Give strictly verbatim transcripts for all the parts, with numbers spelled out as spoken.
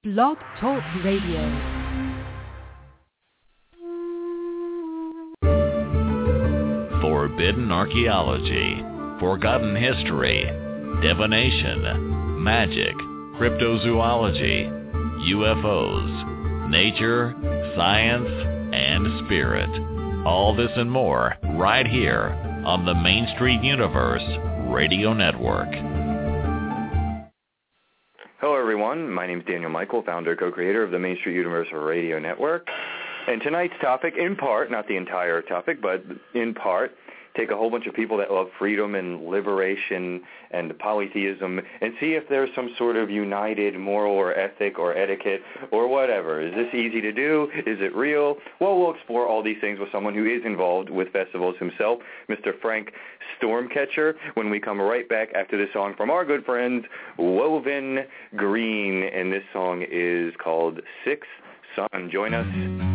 Blog Talk Radio. Forbidden archaeology, forgotten history, divination, magic, cryptozoology, U F Os, nature, science, and spirit. All this and more right here on the Main Street Universe Radio Network. Hello everyone, my name is Daniel Michael, founder and co-creator of the Main Street Universe Radio Network. And tonight's topic, in part, not the entire topic, but in part, take a whole bunch of people that love freedom and liberation and polytheism and see if there's some sort of united moral or ethic or etiquette or whatever. Is this easy to do? Is it real? Well, we'll explore all these things with someone who is involved with festivals himself, Mister Frank Stormcatcher, when we come right back after this song from our good friends Woven Green. And this song is called Sixth Sun. Join us.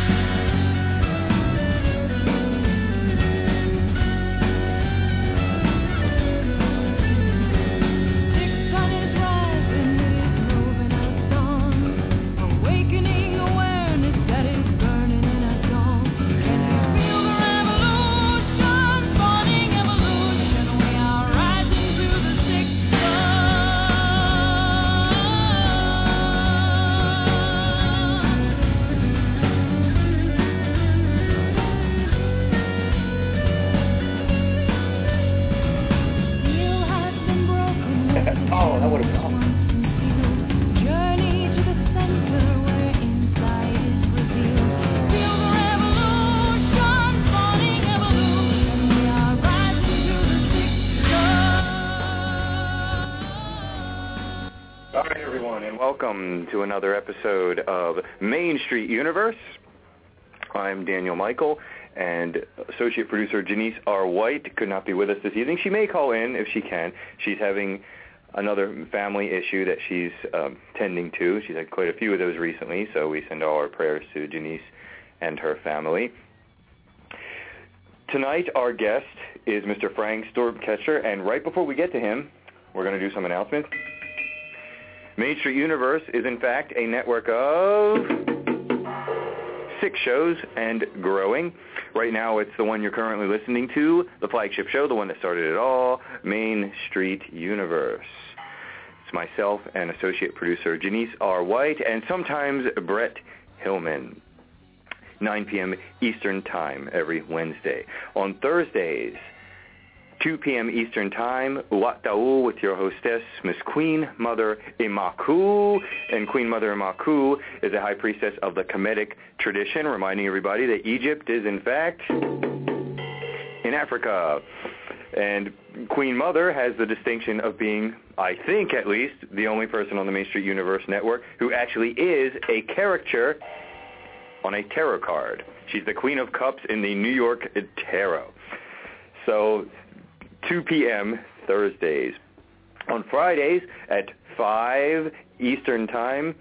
Welcome to another episode of Main Street Universe. I'm Daniel Michael, and associate producer Janice R. White could not be with us this evening. She may call in if she can. She's having another family issue that she's um, tending to. She's had quite a few of those recently, so we send all our prayers to Janice and her family. Tonight, our guest is Mister Frank Stormcatcher, and right before we get to him, we're going to do some announcements. Main Street Universe is, in fact, a network of six shows and growing. Right now, it's the one you're currently listening to, the flagship show, the one that started it all, Main Street Universe. It's myself and associate producer Janice R. White, and sometimes Brett Hillman. nine p.m. Eastern Time every Wednesday. On Thursdays, two p.m. Eastern Time, Uata'u with your hostess, Miss Queen Mother Imaku. And Queen Mother Imaku is a high priestess of the Kemetic tradition, reminding everybody that Egypt is, in fact, in Africa. And Queen Mother has the distinction of being, I think at least, the only person on the Main Street Universe Network who actually is a caricature on a tarot card. She's the Queen of Cups in the New York Tarot. So two p.m. Thursdays. On Fridays at five Eastern Time,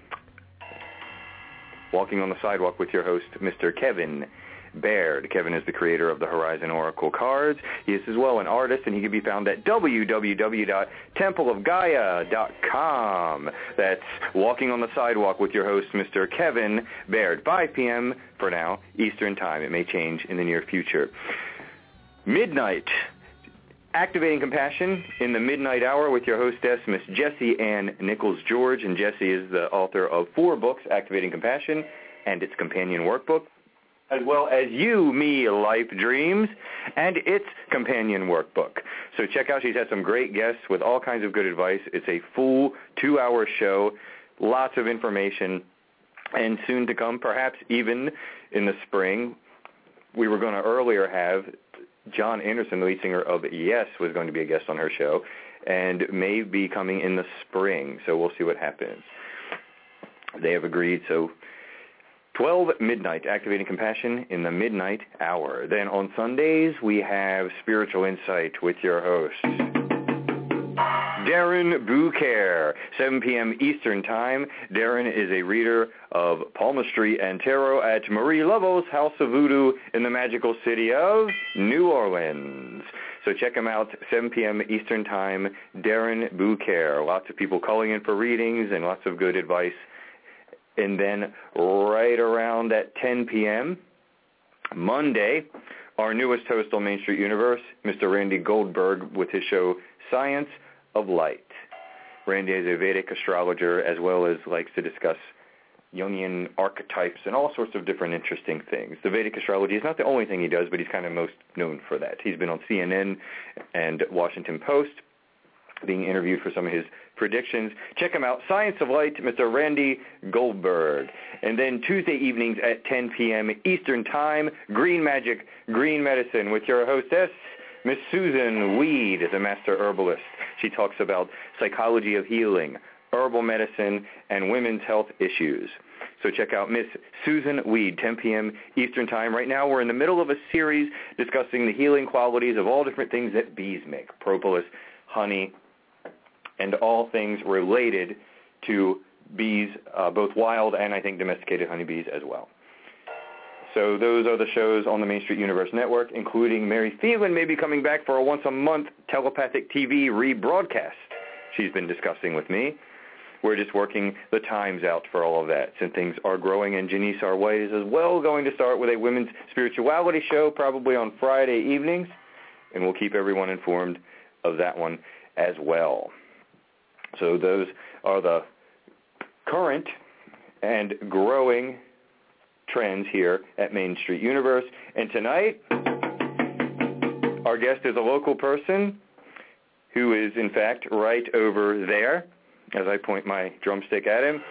Walking on the Sidewalk with your host, Mister Kevin Baird. Kevin is the creator of the Horizon Oracle cards. He is as well an artist, and he can be found at w w w dot temple of gaia dot com. That's Walking on the Sidewalk with your host, Mister Kevin Baird. five p.m. for now, Eastern Time. It may change in the near future. Midnight. Activating Compassion in the Midnight Hour with your hostess, Miss Jessie Ann Nichols-George. And Jessie is the author of four books, Activating Compassion and its companion workbook, as well as You, Me, Life Dreams and its companion workbook. So check out, she's had some great guests with all kinds of good advice. It's a full two-hour show, lots of information, and soon to come, perhaps even in the spring, we were going to earlier have John Anderson, the lead singer of Yes, was going to be a guest on her show, and may be coming in the spring, so we'll see what happens. They have agreed, so twelve midnight, Activating Compassion in the Midnight Hour. Then on Sundays, we have Spiritual Insight with your host, Darren Bouquet, seven p.m. Eastern Time. Darren is a reader of palmistry and tarot at Marie Laveau's House of Voodoo in the magical city of New Orleans. So check him out, seven p.m. Eastern Time, Darren Bouquet. Lots of people calling in for readings and lots of good advice And then right around at ten p.m., Monday, our newest host on Main Street Universe, Mister Randy Goldberg, with his show Science of Light. Randy is a Vedic astrologer as well as likes to discuss Jungian archetypes and all sorts of different interesting things. The Vedic astrology is not the only thing he does, but he's kind of most known for that. He's been on C N N and Washington Post, being interviewed for some of his predictions. Check him out, Science of Light, Mister Randy Goldberg. And then Tuesday evenings at ten p.m. Eastern Time, Green Magic, Green Medicine, with your hostess, Miss Susan Weed, is a master herbalist. She talks about psychology of healing, herbal medicine, and women's health issues. So check out Miss Susan Weed, ten p.m. Eastern Time. Right now we're in the middle of a series discussing the healing qualities of all different things that bees make, propolis, honey, and all things related to bees, uh, both wild and I think domesticated honeybees as well. So those are the shows on the Main Street Universe Network, including Mary Phelan may be coming back for a once-a-month telepathic T V rebroadcast she's been discussing with me. We're just working the times out for all of that, since things are growing, and Janice R. White is as well going to start with a women's spirituality show probably on Friday evenings, and we'll keep everyone informed of that one as well. So those are the current and growing trends here at Main Street Universe. And tonight, our guest is a local person who is, in fact, right over there, as I point my drumstick at him.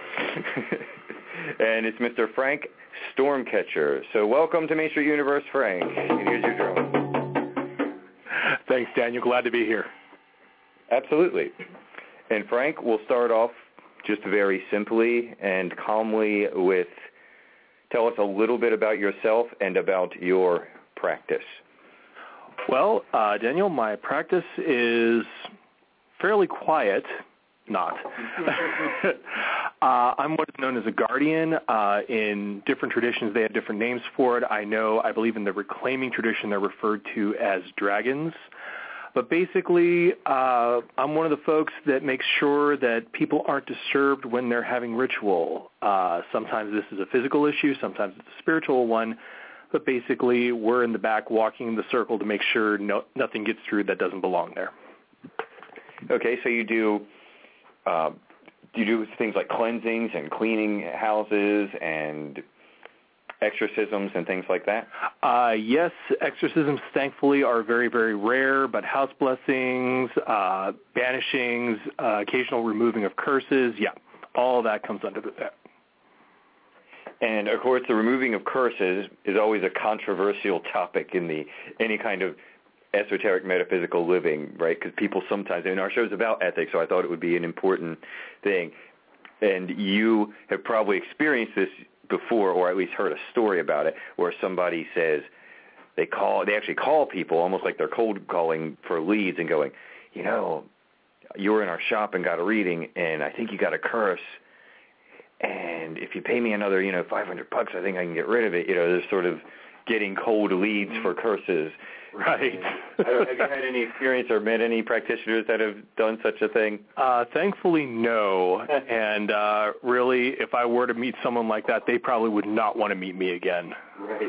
And it's Mister Frank Stormcatcher. So welcome to Main Street Universe, Frank. And here's your drum. Thanks, Daniel. Glad to be here. Absolutely. And Frank, we'll start off just very simply and calmly with, tell us a little bit about yourself and about your practice. Well, uh, Daniel, my practice is fairly quiet. Not. uh, I'm what is known as a guardian. Uh, in different traditions, they have different names for it. I know, I believe in the reclaiming tradition, they're referred to as dragons. But basically, uh, I'm one of the folks that makes sure that people aren't disturbed when they're having ritual. Uh, sometimes this is a physical issue, sometimes it's a spiritual one. But basically, we're in the back walking the circle to make sure no, nothing gets through that doesn't belong there. Okay, so you do... Uh, do you do things like cleansings and cleaning houses and exorcisms and things like that? Uh, yes, exorcisms, thankfully, are very, very rare, but house blessings, uh, banishings, uh, occasional removing of curses, yeah, all that comes under that. And, of course, the removing of curses is always a controversial topic in the any kind of esoteric metaphysical living, right? Because people sometimes, and our show's about ethics, so I thought it would be an important thing. And you have probably experienced this before, or at least heard a story about it, where somebody says they call, they actually call people almost like they're cold calling for leads and going, you know, you were in our shop and got a reading, and I think you got a curse, and if you pay me another, you know, five hundred bucks, I think I can get rid of it. You know, there's sort of getting cold leads for curses. Right. Have you had any experience or met any practitioners that have done such a thing? Uh, thankfully, no. And uh, really, if I were to meet someone like that, they probably would not want to meet me again. Right.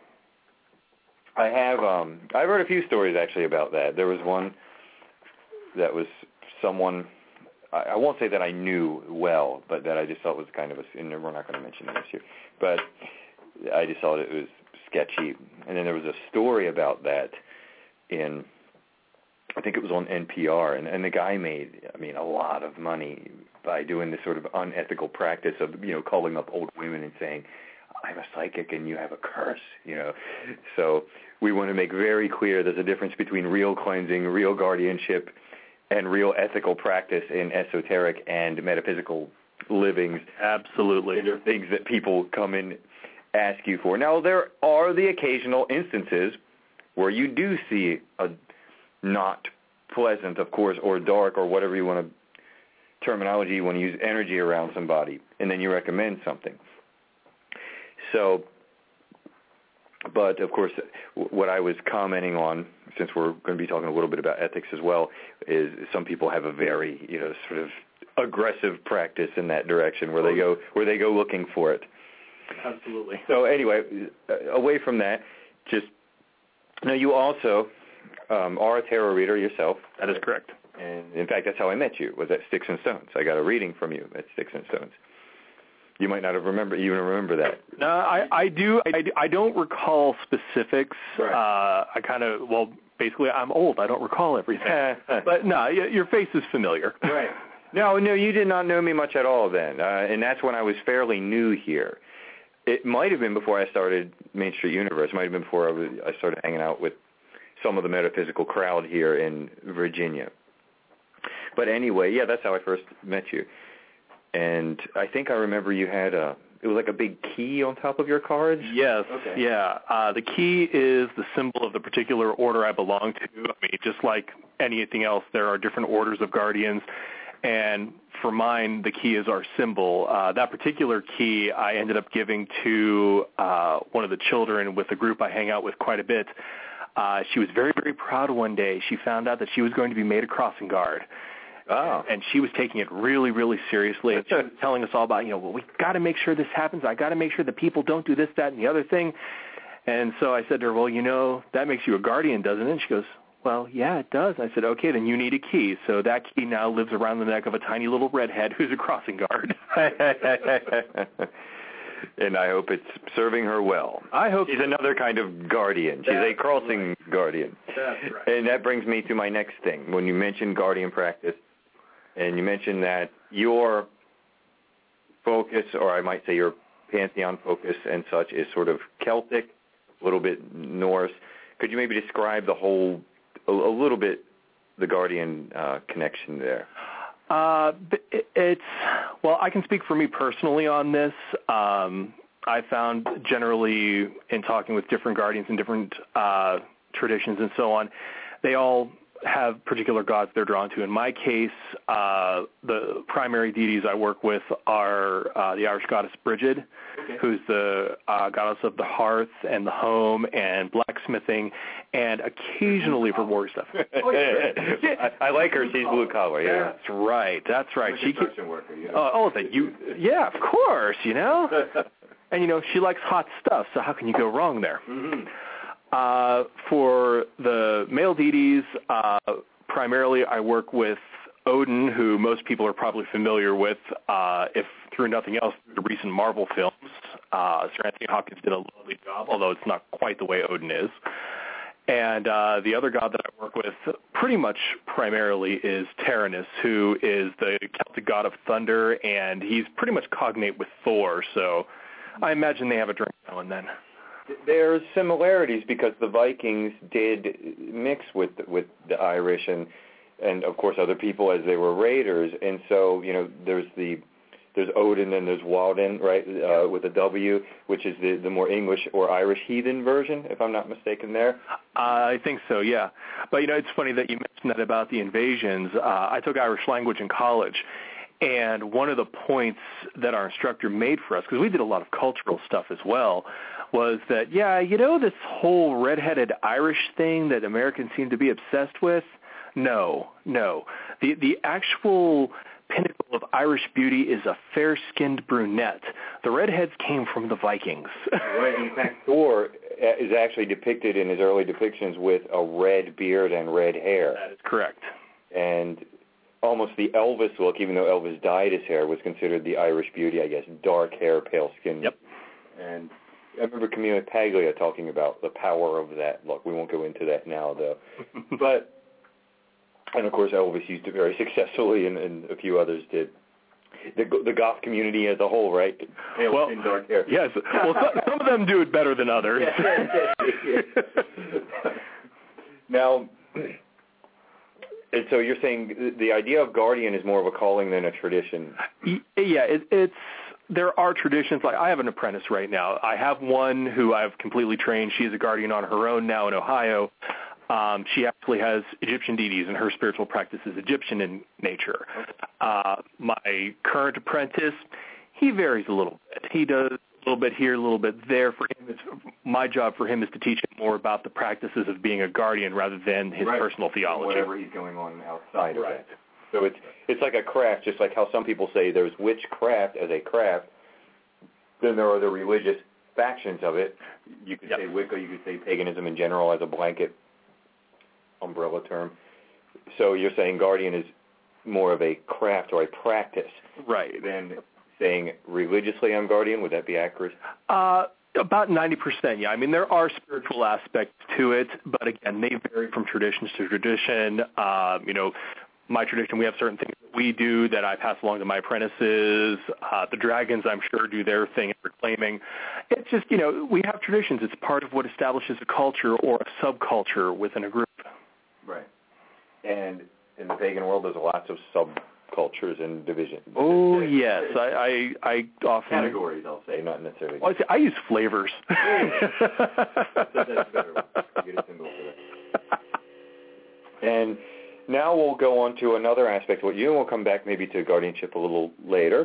I have. Um, I've heard a few stories actually about that. There was one that was someone. I, I won't say that I knew well, but that I just thought was kind of a. And we're not going to mention this here, but I just thought it was sketchy. And then there was a story about that in, I think it was on N P R, and, and the guy made, I mean, a lot of money by doing this sort of unethical practice of, you know, calling up old women and saying, I'm a psychic and you have a curse, you know. So we want to make very clear there's a difference between real cleansing, real guardianship, and real ethical practice in esoteric and metaphysical livings. Absolutely. There are things that people come in ask you for. Now, there are the occasional instances where you do see a not pleasant, of course, or dark, or whatever you want to, terminology you want to use, energy around somebody, and then you recommend something. So, but, of course, what I was commenting on, since we're going to be talking a little bit about ethics as well, is some people have a very, you know, sort of aggressive practice in that direction, where they go where they go looking for it. Absolutely. So anyway, away from that, just now you also um, are a tarot reader yourself. That is correct. And in fact, that's how I met you, was at Sticks and Stones. I got a reading from you at Sticks and Stones. You might not have remember even remember that. No, I, I do. I, I don't recall specifics. Right. Uh, I kind of, well, basically, I'm old. I don't recall everything. But no, your face is familiar. Right. No, no, you did not know me much at all then, uh, and that's when I was fairly new here. It might have been before I started Main Street Universe. It might have been before I, was, I started hanging out with some of the metaphysical crowd here in Virginia. But anyway, yeah, that's how I first met you. And I think I remember you had a, it was like a big key on top of your cards? Yes, okay. yeah. Uh, the key is the symbol of the particular order I belong to. I mean, just like anything else, there are different orders of guardians. And for mine, the key is our symbol. Uh, that particular key I ended up giving to uh, one of the children with a group I hang out with quite a bit. Uh, she was very, very proud one day. She found out that she was going to be made a crossing guard. Oh. And she was taking it really, really seriously. And she was telling us all about, you know, well, we got to make sure this happens. I got to make sure the people don't do this, that, and the other thing. And so I said to her, well, you know, that makes you a guardian, doesn't it? And she goes, well, yeah, it does. I said, okay, then you need a key. So that key now lives around the neck of a tiny little redhead who's a crossing guard. And I hope it's serving her well. I hope She's so. another kind of guardian. She's That's a crossing right. guardian. That's right. And that brings me to my next thing. When you mentioned guardian practice, and you mentioned that your focus, or I might say your pantheon focus and such, is sort of Celtic, a little bit Norse. Could you maybe describe the whole, a, a little bit, the guardian uh, connection there? Uh, it's, well, I can speak for me personally on this. Um, I found generally in talking with different guardians and different uh, traditions and so on, they all have particular gods they're drawn to. In my case, uh, the primary deities I work with are uh, the Irish goddess Brigid, okay. who's the uh, goddess of the hearth and the home and blacksmithing, and occasionally for war stuff. Oh, yeah. I, I like her. She's blue collar. Yeah, that's right. That's right. Like she construction worker. You know? uh, oh, that you. Yeah, of course. You know, and you know she likes hot stuff. So how can you go wrong there? Mm-hmm. Uh, for the male deities, uh, primarily I work with Odin, who most people are probably familiar with, uh, if through nothing else, through the recent Marvel films. Uh, Sir Anthony Hopkins did a lovely job, although it's not quite the way Odin is. And uh, the other god that I work with pretty much primarily is Taranis, who is the Celtic god of thunder, and he's pretty much cognate with Thor, so I imagine they have a drink now and then. There's similarities because the Vikings did mix with with the Irish and and of course other people as they were raiders, and so you know there's the there's Odin and there's Woden, right, uh, with a W, which is the the more English or Irish heathen version, if I'm not mistaken. There, I think so, yeah. But you know, it's funny that you mentioned that about the invasions. Uh, I took Irish language in college. And one of the points that our instructor made for us, because we did a lot of cultural stuff as well, was that, yeah, you know this whole redheaded Irish thing that Americans seem to be obsessed with? No, no. The the actual pinnacle of Irish beauty is a fair-skinned brunette. The redheads came from the Vikings. Right. In fact, Thor is actually depicted in his early depictions with a red beard and red hair. That is correct. And almost the Elvis look, even though Elvis dyed his hair, was considered the Irish beauty, I guess, dark hair, pale skin. Yep. And I remember Camilla Paglia talking about the power of that look. We won't go into that now, though. But, and of course, Elvis used it very successfully, and, and a few others did. The, the goth community as a whole, right? Pale well, skin, dark hair. Yes. Well, some, some of them do it better than others. Now, and so you're saying the idea of guardian is more of a calling than a tradition? Yeah, it, it's there are traditions. Like I have an apprentice right now. I have one who I've completely trained. She is a guardian on her own now in Ohio. Um, she actually has Egyptian deities, and her spiritual practice is Egyptian in nature. Uh, my current apprentice, he varies a little bit. He does a little bit here, a little bit there. For him, it's, my job for him is to teach him more about the practices of being a guardian rather than his right. personal theology. Whatever he's going on outside right. of that. So it's it's like a craft, just like how some people say there's witchcraft as a craft. Then there are the religious factions of it. You could yep. say Wicca, you could say paganism in general as a blanket umbrella term. So you're saying Guardian is more of a craft or a practice, right? Than saying religiously I'm Guardian. Would that be accurate? Uh, about ninety percent, yeah. I mean, there are spiritual aspects to it, but again, they vary from tradition to tradition. Um, you know, my tradition, we have certain things that we do that I pass along to my apprentices. Uh, the dragons, I'm sure, do their thing in reclaiming. It's just, you know, we have traditions. It's part of what establishes a culture or a subculture within a group. Right. And in the pagan world, there's lots of subcultures and divisions. Oh, yes. I, I, I often... Categories, I'll say, not necessarily. Well, I, say, I use flavors. That's a better one. You get a symbol for that. And now we'll go on to another aspect of what you, and we'll come back maybe to guardianship a little later.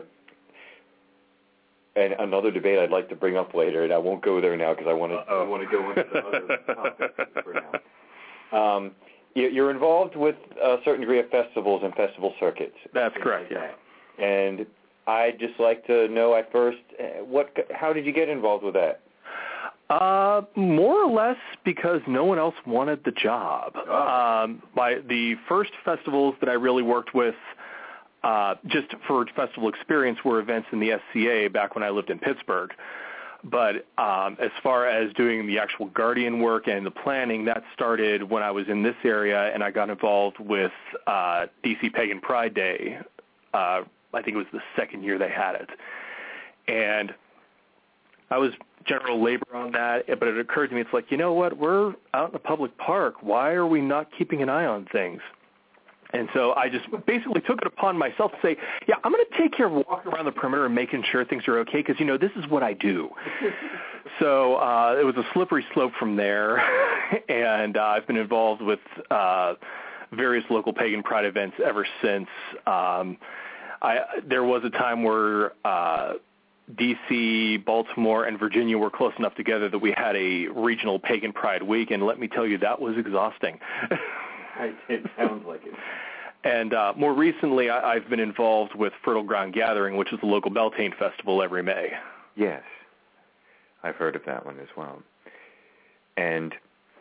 And another debate I'd like to bring up later, and I won't go there now because I want to I want to go into the other topics for now. Um, you're involved with a certain degree of festivals and festival circuits. That's correct, yeah. And I'd just like to know at first, what, how did you get involved with that? Uh, more or less because no one else wanted the job. Oh. Um, my, the first festivals that I really worked with, uh, just for festival experience, were events in the S C A back when I lived in Pittsburgh. But um, as far as doing the actual Guardian work and the planning, that started when I was in this area, and I got involved with uh, D C Pagan Pride Day. Uh, I think it was the second year they had it. And I was general labor on that, but it occurred to me, it's like, you know what, we're out in a public park. Why are we not keeping an eye on things? And so I just basically took it upon myself to say, yeah, I'm going to take care of walking around the perimeter and making sure things are okay because, you know, this is what I do. So uh, it was a slippery slope from there, and uh, I've been involved with uh, various local pagan pride events ever since. Um, I, there was a time where uh, D C, Baltimore, and Virginia were close enough together that we had a regional pagan pride week, and let me tell you, that was exhausting. It sounds like it. And uh, more recently, I, I've been involved with Fertile Ground Gathering, which is the local Beltane festival every May. Yes, I've heard of that one as well. And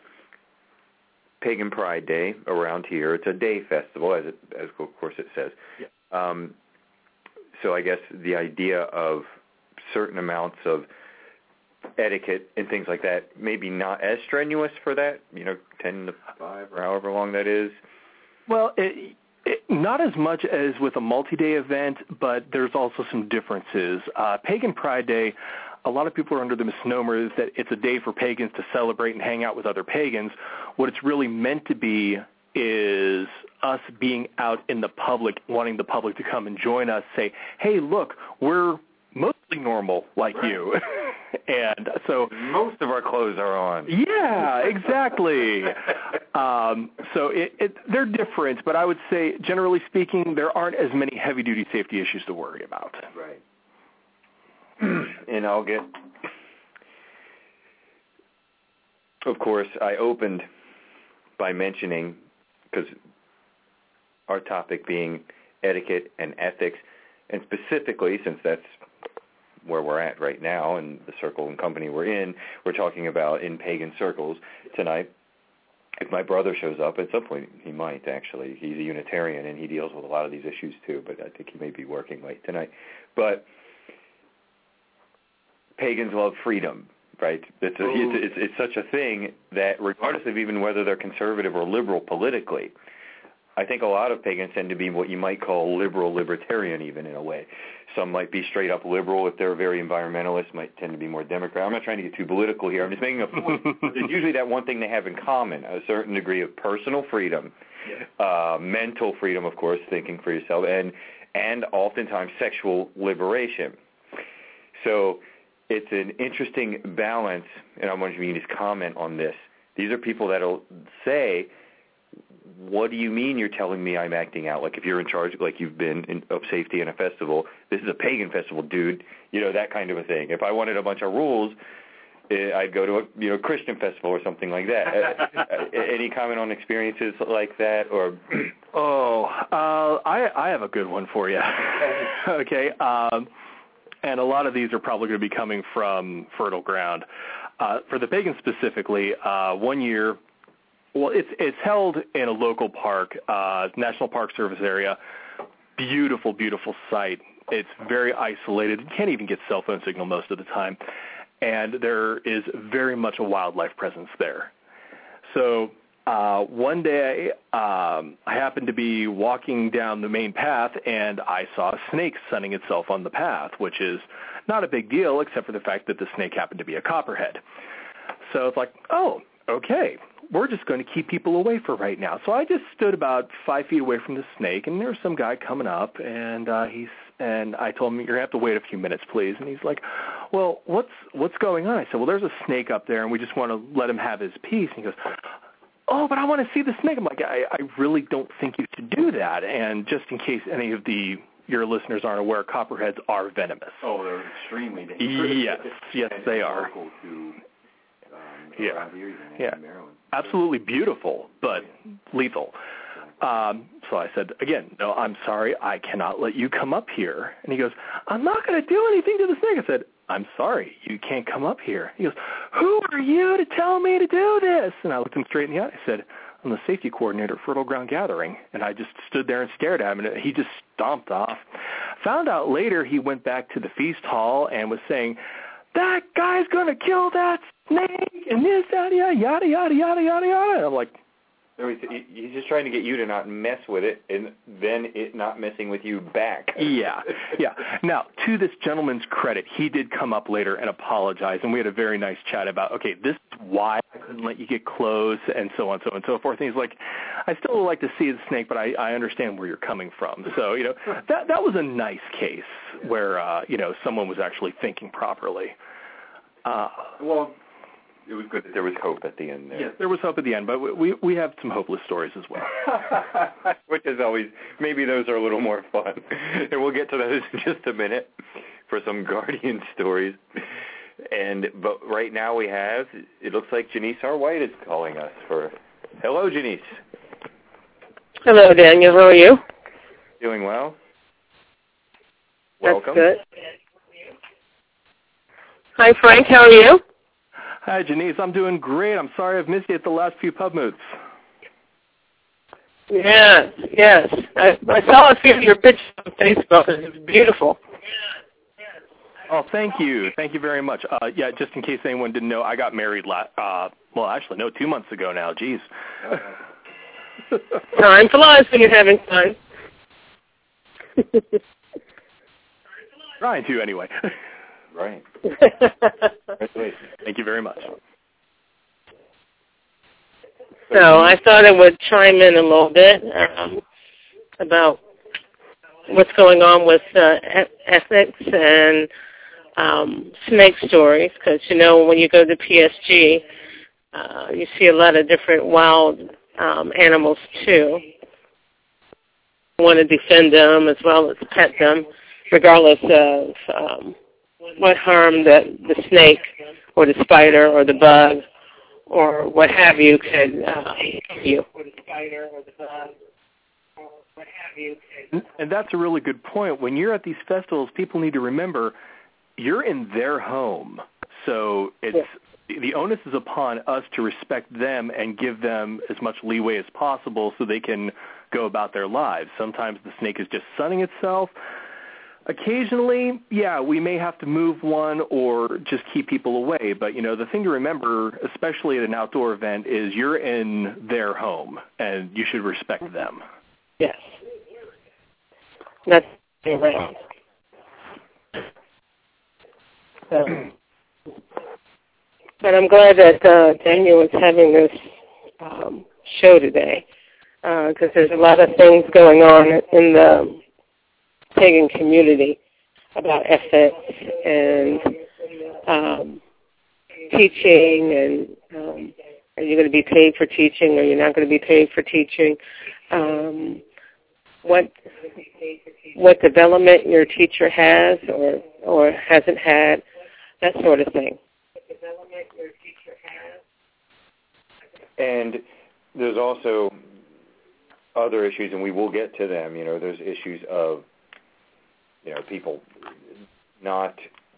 Pagan Pride Day around here, it's a day festival, as, it, as of course it says. Yeah. Um, so I guess the idea of certain amounts of etiquette and things like that, maybe not as strenuous for that, you know, ten to five or however long that is. Well, it, it, not as much as with a multi-day event, but there's also some differences. Uh, Pagan Pride Day, a lot of people are under the misnomer that it's a day for pagans to celebrate and hang out with other pagans. What it's really meant to be is us being out in the public, wanting the public to come and join us, say, hey, look, we're mostly normal like right. you. And so most of our clothes are on. Yeah, exactly. um, so it, it, they're different, but I would say, generally speaking, there aren't as many heavy-duty safety issues to worry about. Right. And I'll get, of course, I opened by mentioning, because our topic being etiquette and ethics, and specifically, since that's where we're at right now and the circle and company we're in, we're talking about in pagan circles tonight. If my brother shows up, at some point he might actually. He's a Unitarian and he deals with a lot of these issues too, but I think he may be working late tonight. But pagans love freedom, right? It's, a, it's, it's, it's such a thing that regardless of even whether they're conservative or liberal politically, I think a lot of pagans tend to be what you might call liberal libertarian even in a way. Some might be straight up liberal if they're very environmentalist, might tend to be more Democrat. I'm not trying to get too political here. I'm just making a point. There's usually that one thing they have in common, a certain degree of personal freedom, uh, mental freedom, of course, thinking for yourself, and and oftentimes sexual liberation. So it's an interesting balance, and I'm wondering if you can just comment on this. These are people that will say, what do you mean you're telling me I'm acting out? Like if you're in charge, like you've been in, of safety in a festival, this is a pagan festival, dude. You know, that kind of a thing. If I wanted a bunch of rules, I'd go to a you know Christian festival or something like that. uh, any comment on experiences like that, or? oh, uh, I I have a good one for you. Okay, um, and a lot of these are probably going to be coming from fertile ground. Uh, for the pagans specifically, uh, one year, well, it's it's held in a local park, uh, National Park Service area. Beautiful, beautiful site. It's very isolated. You can't even get cell phone signal most of the time. And there is very much a wildlife presence there. So uh, one day um, I happened to be walking down the main path, and I saw a snake sunning itself on the path, which is not a big deal except for the fact that the snake happened to be a copperhead. So it's like, oh, okay, we're just going to keep people away for right now. So I just stood about five feet away from the snake, and there was some guy coming up, and uh, he's and I told him, you're going to have to wait a few minutes, please. And he's like, well, what's what's going on? I said, well, there's a snake up there, and we just want to let him have his piece. And he goes, oh, but I want to see the snake. I'm like, I, I really don't think you should do that. And just in case any of the your listeners aren't aware, copperheads are venomous. Oh, they're extremely dangerous. Yes, yes, and they are. To, um, yeah, here, yeah, absolutely beautiful, but lethal. Um, so I said, again, no, I'm sorry, I cannot let you come up here. And he goes, I'm not going to do anything to the snake. I said, I'm sorry, you can't come up here. He goes, who are you to tell me to do this? And I looked him straight in the eye. I said, I'm the safety coordinator at Fertile Ground Gathering. And I just stood there and stared at him, and he just stomped off. Found out later he went back to the feast hall and was saying, that guy's going to kill that snake, and this, yada, yada, yada, yada, yada, yada, yada. And I'm like, he's just trying to get you to not mess with it, and then it not messing with you back. Yeah, yeah. Now, to this gentleman's credit, he did come up later and apologize, and we had a very nice chat about, okay, this is why I couldn't let you get close, and so on, so on, and so forth. And he's like, I still would like to see the snake, but I, I understand where you're coming from. So, you know, that that was a nice case where, uh, you know, someone was actually thinking properly. Uh, well, it was good that there was hope at the end there. Yes, there was hope at the end, but we we have some hopeless stories as well. Which is always, maybe those are a little more fun. And we'll get to those in just a minute for some Guardian stories. And but right now we have, it looks like Janice R. White is calling us for, hello, Janice. Hello, Daniel. How are you? Doing well. That's Welcome. good. Hi, Frank. How are you? Hi, Janice. I'm doing great. I'm sorry I've missed you at the last few pub moots. Yes, yes. I, I saw a few of your pictures on Facebook. It was beautiful. Oh, thank you. Thank you very much. Uh, yeah, just in case anyone didn't know, I got married, la- uh, well, actually, no, two months ago now. Jeez. Time flies when you're having fun. Trying to, anyway. Right. Thank you very much. So I thought I would chime in a little bit um, about what's going on with uh, ethics and um, snake stories, because, you know, when you go to P S G, uh, you see a lot of different wild um, animals, too. You want to defend them as well as pet them, regardless of um, what harm that the snake or the spider or the bug or what have you could uh, you. And that's a really good point. When you're at these festivals, people need to remember you're in their home. So it's yeah. the onus is upon us to respect them and give them as much leeway as possible so they can go about their lives. Sometimes the snake is just sunning itself. Occasionally, yeah, we may have to move one or just keep people away. But, you know, the thing to remember, especially at an outdoor event, is you're in their home, and you should respect them. Yes. That's right. So, but I'm glad that uh, Daniel is having this um, show today, because uh, there's a lot of things going on in the pagan community about ethics and um, teaching, and um, are you going to be paid for teaching, or you're not going to be paid for teaching? Um, what what development your teacher has or or hasn't had, that sort of thing. And there's also other issues, and we will get to them. You know, there's issues of, you know, people not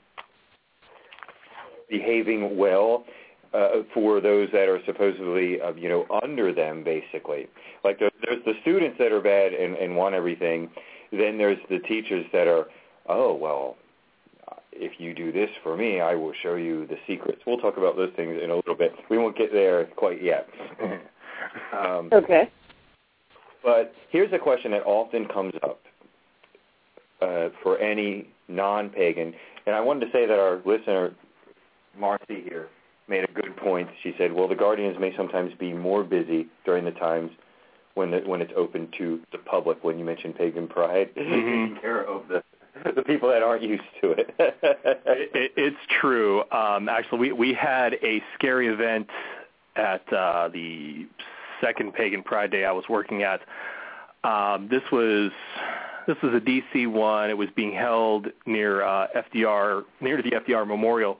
behaving well uh, for those that are supposedly, uh, you know, under them, basically. Like there's, there's the students that are bad and, and want everything. Then there's the teachers that are, oh, well, if you do this for me, I will show you the secrets. We'll talk about those things in a little bit. We won't get there quite yet. um, okay. But here's a question that often comes up uh, for any non-pagan. And I wanted to say that our listener, Marcy here, made a good point. She said, well, the Guardians may sometimes be more busy during the times when the, when it's open to the public, when you mentioned pagan pride, mm-hmm. taking care of the the people that aren't used to it. it, it it's true. Um, actually, we, we had a scary event at uh, the second Pagan Pride Day I was working at. Um, this was this was a D C one. It was being held near uh, F D R, near to the F D R Memorial.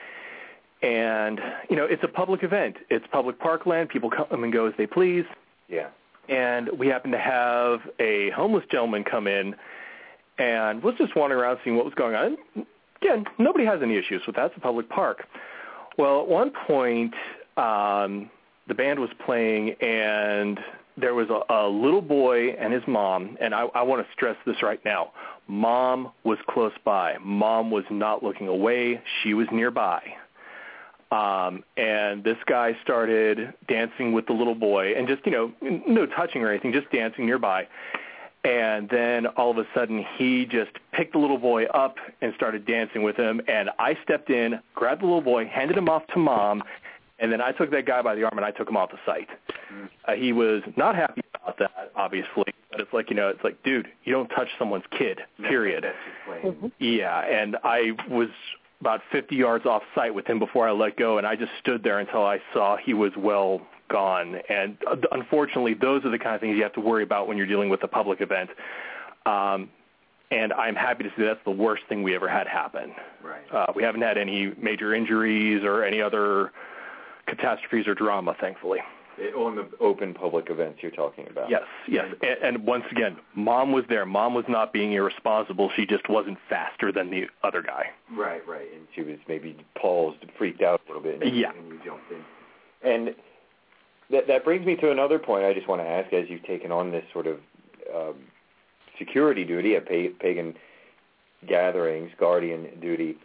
And, you know, it's a public event. It's public parkland. People come and go as they please. Yeah. And we happened to have a homeless gentleman come in and was just wandering around seeing what was going on. Again, nobody has any issues with that. It's a public park. Well, at one point, um, the band was playing, and there was a, a little boy and his mom, and I, I want to stress this right now. Mom was close by. Mom was not looking away. She was nearby. Um, and this guy started dancing with the little boy, and just, you know, no touching or anything, just dancing nearby. And then all of a sudden he just picked the little boy up and started dancing with him. And I stepped in, grabbed the little boy, handed him off to Mom, and then I took that guy by the arm and I took him off the site. Uh, he was not happy about that, obviously. But it's like, you know, it's like, dude, you don't touch someone's kid, period. Mm-hmm. Yeah, and I was about fifty yards off site with him before I let go, and I just stood there until I saw he was well gone. And uh, unfortunately, those are the kind of things you have to worry about when you're dealing with a public event. Um, and I'm happy to say that's the worst thing we ever had happen. Right. Uh, we haven't had any major injuries or any other catastrophes or drama, thankfully. It, on the open public events you're talking about. Yes, yes. And, and once again, Mom was there. Mom was not being irresponsible. She just wasn't faster than the other guy. Right, right. And she was maybe paused, freaked out a little bit. And yeah. And you jumped in. And That, that brings me to another point I just want to ask, as you've taken on this sort of um, security duty at pa- pagan gatherings, guardian duty,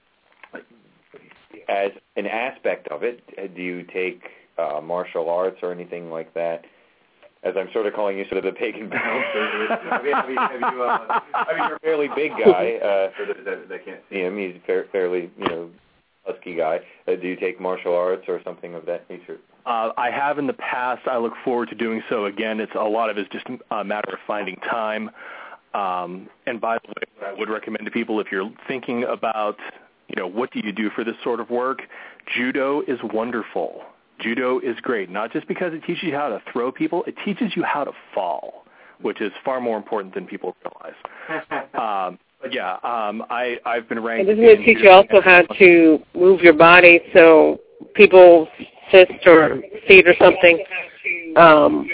as an aspect of it, do you take uh, martial arts or anything like that? As I'm sort of calling you sort of the pagan bouncer. I mean, have you, have you, uh, I mean, you're a fairly big guy, uh, for those that, that can't see him. He's a fairly, you know, husky guy. Uh, do you take martial arts or something of that nature? Uh, I have in the past. I look forward to doing so again. It's a lot of it's just a matter of finding time. Um, and by the way, what I would recommend to people, if you're thinking about, you know, what do you do for this sort of work, judo is wonderful. Judo is great, not just because it teaches you how to throw people, it teaches you how to fall, which is far more important than people realize. um, but yeah, um, I, I've been ranked. And doesn't it teach you also how to move your body so people's fist or feet or something, um,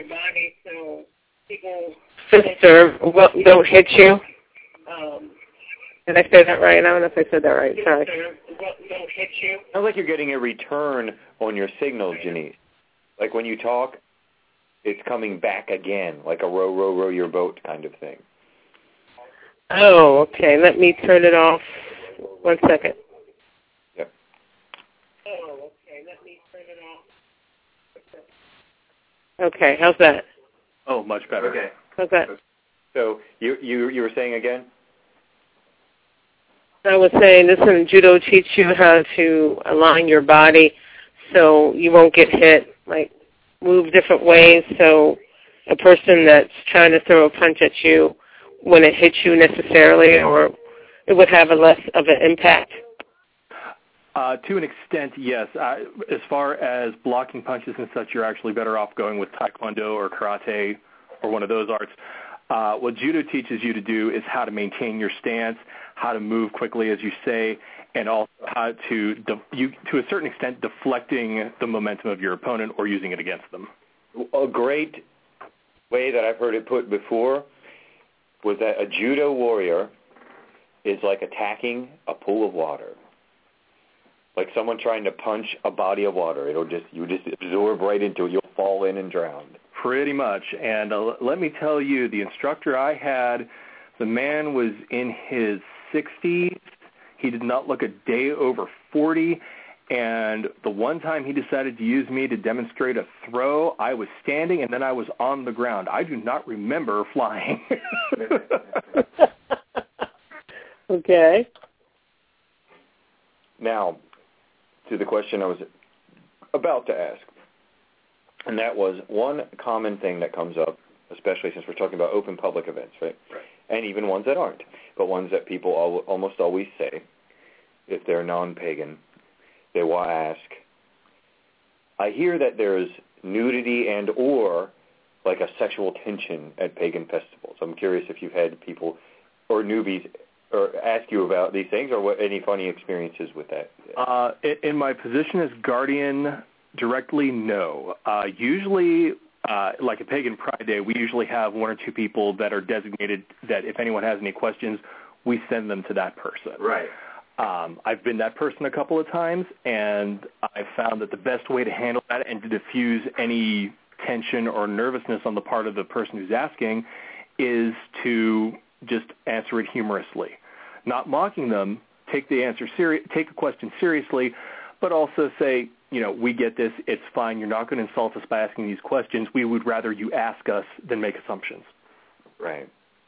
fist or what, don't hit you? Um, Did I say that right? I don't know if I said that right. Sorry. Sounds like you're getting a return on your signals, Janice. Like when you talk, it's coming back again, like a row, row, row your boat kind of thing. Oh, okay. Let me turn it off. One second. Yep. Oh, okay. Let me turn it off. Okay. How's that? Oh, much better. Okay. How's that? So you you you were saying again? I was saying this in judo teach you how to align your body so you won't get hit, like move different ways so a person that's trying to throw a punch at you wouldn't hit you necessarily, or it would have a less of an impact. Uh, to an extent, yes. Uh, as far as blocking punches and such, you're actually better off going with Taekwondo or Karate or one of those arts. Uh, what judo teaches you to do is how to maintain your stance, how to move quickly, as you say, and also how to, de- you, to a certain extent, deflecting the momentum of your opponent or using it against them. A great way that I've heard it put before was that a judo warrior is like attacking a pool of water. Like someone trying to punch a body of water. It'll just, you just absorb right into it. You'll fall in and drown. Pretty much. And uh, let me tell you, the instructor I had, the man was in his sixties. He did not look a day over forty. And the one time he decided to use me to demonstrate a throw, I was standing and then I was on the ground. I do not remember flying. Okay. Now, to the question I was about to ask, and that was one common thing that comes up, especially since we're talking about open public events, right? Right. And even ones that aren't, but ones that people al- almost always say, if they're non-pagan, they will ask, I hear that there's nudity and or like a sexual tension at pagan festivals. I'm curious if you've had people or newbies or ask you about these things, or what, any funny experiences with that? Uh, in, in my position as guardian, directly, no. Uh, usually, uh, like a Pagan Pride Day, we usually have one or two people that are designated that if anyone has any questions, we send them to that person. Right. Um, I've been that person a couple of times, and I've found that the best way to handle that and to diffuse any tension or nervousness on the part of the person who's asking is to just answer it humorously. Not mocking them, take the answer seri- take the question seriously, but also say, you know, we get this, it's fine, you're not going to insult us by asking these questions. We would rather you ask us than make assumptions. Right.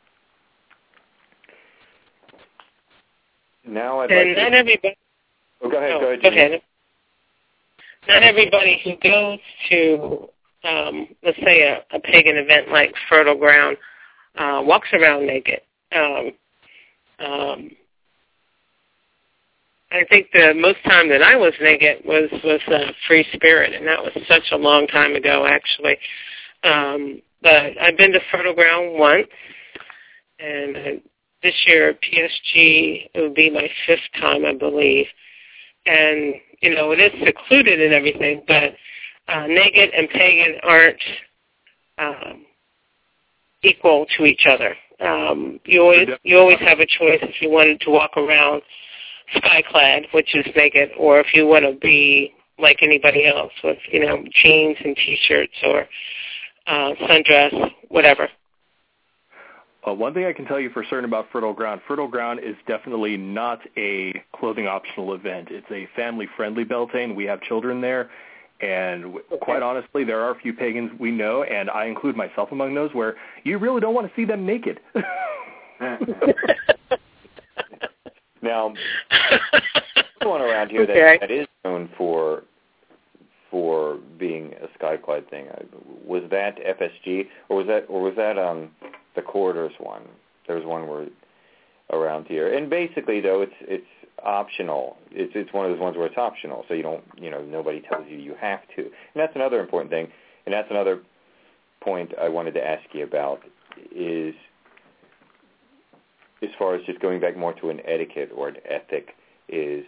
Now I'd and like not to... everybody. Oh, go ahead, no, go ahead. Go ahead. Not everybody who goes to, um, let's say, a, a pagan event like Fertile Ground uh, walks around naked. Um, um, I think the most time that I was naked was was uh, Free Spirit, and that was such a long time ago, actually. Um, but I've been to Fertile Ground once, and uh, this year P S G, it would be my fifth time, I believe. And, you know, it is secluded and everything, but uh, naked and pagan aren't um, equal to each other. Um, you always you always have a choice if you wanted to walk around skyclad, which is naked, or if you want to be like anybody else with, you know, jeans and T-shirts or uh, sundress, whatever. Uh, one thing I can tell you for certain about Fertile Ground, Fertile Ground is definitely not a clothing optional event. It's a family-friendly Beltane. We have children there, and w- okay. quite honestly, there are a few pagans we know, and I include myself among those, where you really don't want to see them naked. Now, one around here okay. that, that is known for for being a skyclad thing. Was that F S G, or was that or was that um the Corridors one? There was one where around here, and basically though it's it's optional. It's it's one of those ones where it's optional, so you don't you know nobody tells you you have to. And that's another important thing, and that's another point I wanted to ask you about is, as far as just going back more to an etiquette or an ethic, is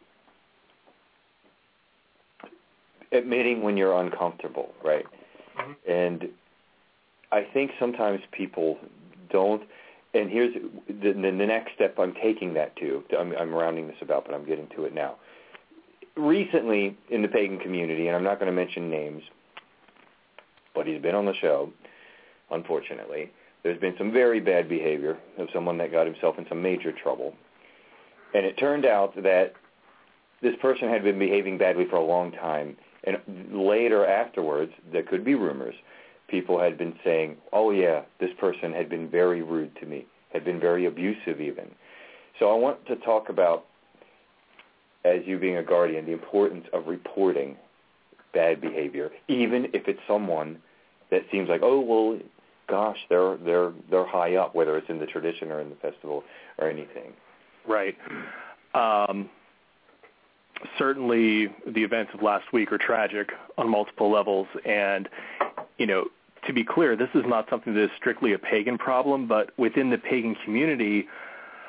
admitting when you're uncomfortable, right? Mm-hmm. And I think sometimes people don't, and here's the, the next step I'm taking that to, I'm, I'm rounding this about, but I'm getting to it now. Recently in the pagan community, and I'm not going to mention names, but he's been on the show, unfortunately, there's been some very bad behavior of someone that got himself in some major trouble. And it turned out that this person had been behaving badly for a long time. And later afterwards, there could be rumors, people had been saying, oh, yeah, this person had been very rude to me, had been very abusive even. So I want to talk about, as you being a guardian, the importance of reporting bad behavior, even if it's someone that seems like, oh, well, gosh, they're they're they're high up, whether it's in the tradition or in the festival or anything. Right. Um, certainly, the events of last week are tragic on multiple levels, and you know, to be clear, this is not something that is strictly a pagan problem, but within the pagan community,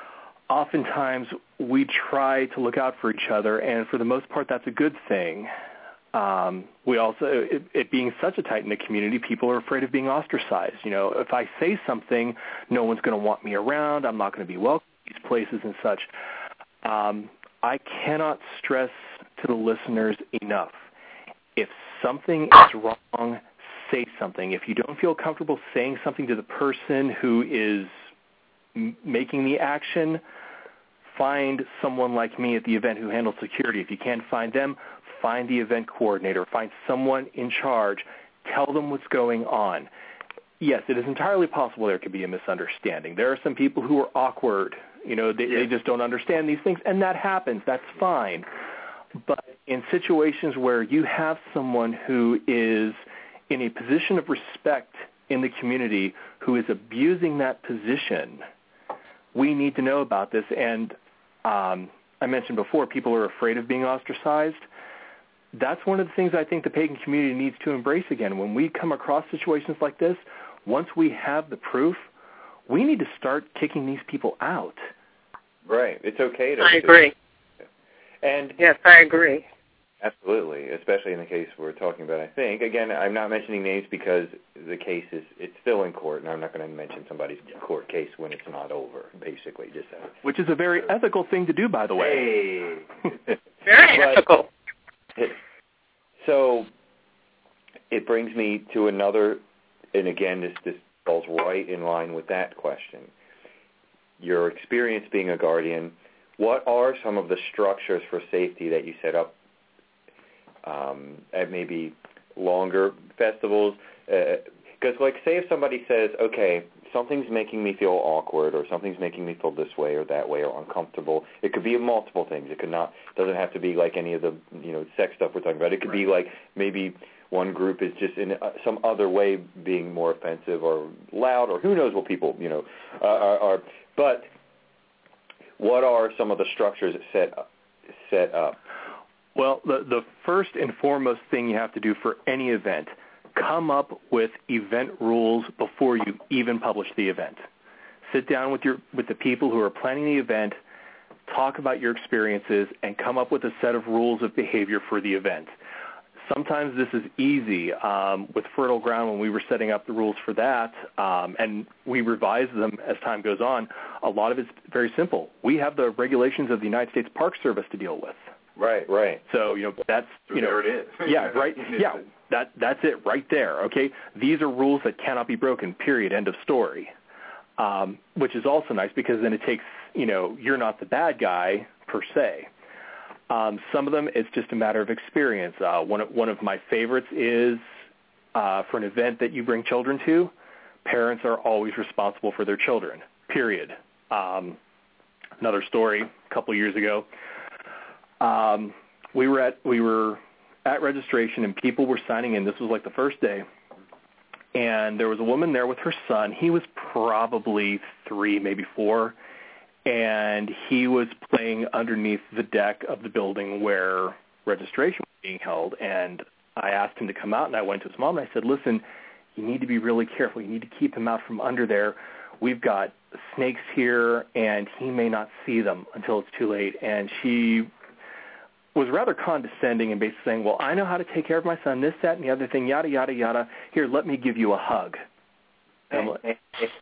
oftentimes we try to look out for each other, and for the most part, that's a good thing. Um, we also, it, it being such a tight-knit community, people are afraid of being ostracized. You know, if I say something, no one's going to want me around. I'm not going to be welcome at these places and such. Um, I cannot stress to the listeners enough. If something is wrong, say something. If you don't feel comfortable saying something to the person who is m- making the action, find someone like me at the event who handles security. If you can't find them, find the event coordinator. Find someone in charge. Tell them what's going on. Yes, it is entirely possible there could be a misunderstanding. There are some people who are awkward. You know, they, yeah. they just don't understand these things, and that happens. That's fine. But in situations where you have someone who is in a position of respect in the community who is abusing that position, we need to know about this. And um, I mentioned before, people are afraid of being ostracized. That's one of the things I think the pagan community needs to embrace again. When we come across situations like this, once we have the proof, we need to start kicking these people out. Right. It's okay to... I agree. And yes, I agree. Absolutely, especially in the case we're talking about, I think. Again, I'm not mentioning names because the case is, it's still in court, and I'm not going to mention somebody's court case when it's not over, basically. Just as, Which is a very ethical thing to do, by the way. Hey. Very but, ethical. So it brings me to another, and again, this, this falls right in line with that question. Your experience being a guardian, what are some of the structures for safety that you set up um, at maybe longer festivals? Because, uh, like, say if somebody says, okay, something's making me feel awkward, or something's making me feel this way or that way or uncomfortable. It could be multiple things. It could not, doesn't have to be like any of the, you know, sex stuff we're talking about. It could right. be like maybe one group is just in uh, some other way being more offensive or loud, or who knows what people, you know, uh, are, are. But what are some of the structures set up, set up? Well, the, the first and foremost thing you have to do for any event, come up with event rules before you even publish the event. Sit down with your with the people who are planning the event, talk about your experiences, and come up with a set of rules of behavior for the event. Sometimes this is easy. Um, with Fertile Ground, when we were setting up the rules for that, um, and we revise them as time goes on, a lot of it's very simple. We have the regulations of the United States Park Service to deal with. Right, right. So, you know, that's, you know. There it is. Yeah, right. Yeah, that that's it right there, okay? These are rules that cannot be broken, period, end of story, um, which is also nice because then it takes, you know, you're not the bad guy per se. Um, some of them, it's just a matter of experience. Uh, one, one of my favorites is uh, for an event that you bring children to, parents are always responsible for their children, period. Um, another story, a couple years ago, um, we were at we were at registration and people were signing in. This was like the first day, and there was a woman there with her son. He was probably three, maybe four. And he was playing underneath the deck of the building where registration was being held. And I asked him to come out, and I went to his mom, and I said, listen, you need to be really careful. You need to keep him out from under there. We've got snakes here, and he may not see them until it's too late. And she was rather condescending and basically saying, well, I know how to take care of my son, this, that, and the other thing, yada, yada, yada. Here, let me give you a hug. And I'm like,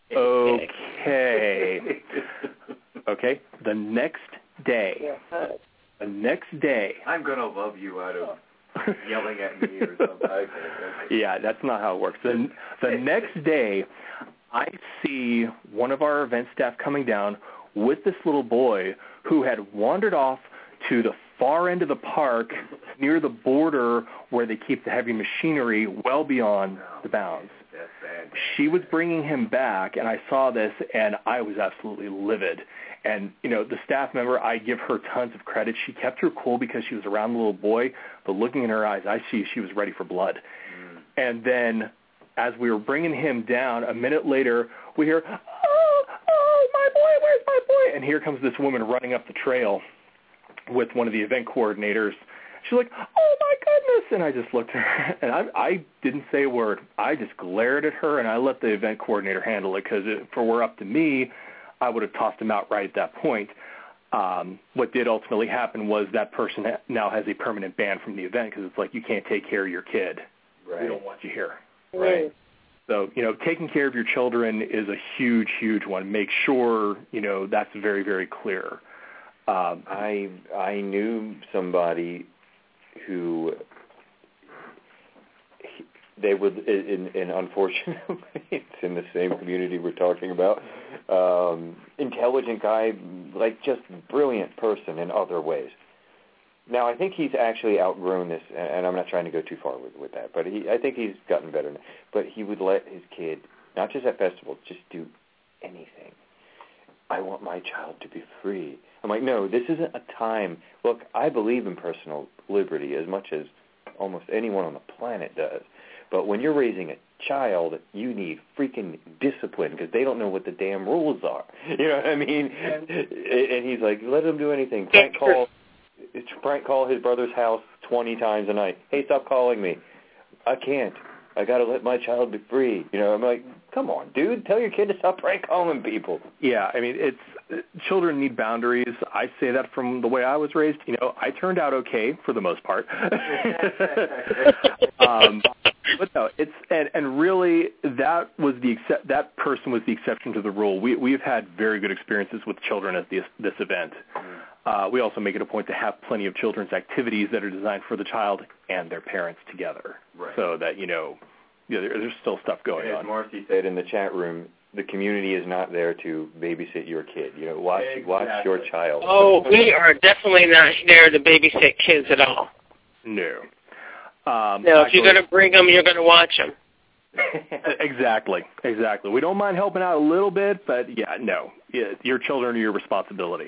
okay. Okay, the next day, the next day. I'm going to love you out of yelling at me or something. Okay, okay. Yeah, that's not how it works. The, the next day, I see one of our event staff coming down with this little boy who had wandered off to the far end of the park near the border where they keep the heavy machinery well beyond the bounds. She was bringing him back, and I saw this, and I was absolutely livid. And, you know, the staff member, I give her tons of credit. She kept her cool because she was around the little boy, but looking in her eyes, I see she was ready for blood. Mm. And then as we were bringing him down, a minute later, we hear, oh, oh, my boy, where's my boy? And here comes this woman running up the trail with one of the event coordinators. She's like, oh, my goodness. And I just looked at her, and I, I didn't say a word. I just glared at her, and I let the event coordinator handle it because if it were up to me, I would have tossed him out right at that point. Um, what did ultimately happen was that person ha- now has a permanent ban from the event because it's like, you can't take care of your kid. Right. We don't want you here. Right. So, you know, taking care of your children is a huge, huge one. Make sure, you know, that's very, very clear. Um, I I knew somebody who he, they would, in, in unfortunately, it's in the same community we're talking about. Um, intelligent guy, like just brilliant person in other ways. Now, I think he's actually outgrown this, and I'm not trying to go too far with, with that, but he, I think he's gotten better now. But he would let his kid, not just at festivals, just do anything. I want my child to be free. I'm like, no, this isn't a time. Look, I believe in personal liberty as much as almost anyone on the planet does. But when you're raising a child, you need freaking discipline because they don't know what the damn rules are. You know what I mean? And, and he's like, let them do anything. Prank call, prank call his brother's house twenty times a night. Hey, stop calling me. I can't. I got to let my child be free. You know, I'm like, come on, dude. Tell your kid to stop prank calling people. Yeah, I mean, it's children need boundaries. I say that from the way I was raised. You know, I turned out okay for the most part. um, but no, it's and, and really that was the except that person was the exception to the rule. We we've had very good experiences with children at this this event. Uh, we also make it a point to have plenty of children's activities that are designed for the child and their parents together, right. So that you know, you know there, there's still stuff going As on. Marcy said in the chat room, the community is not there to babysit your kid. You know, watch exactly. watch your child. Oh, we are definitely not there to babysit kids at all. No. Um, no, if actually, you're going to bring them, you're going to watch them. exactly, exactly. We don't mind helping out a little bit, but yeah, no, yeah, your children are your responsibility.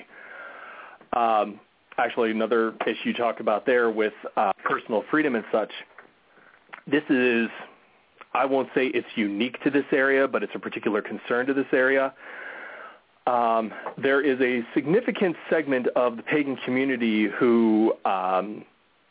Um, actually, another issue you talked about there with uh, personal freedom and such, this is, I won't say it's unique to this area, but it's a particular concern to this area. Um, there is a significant segment of the pagan community who um,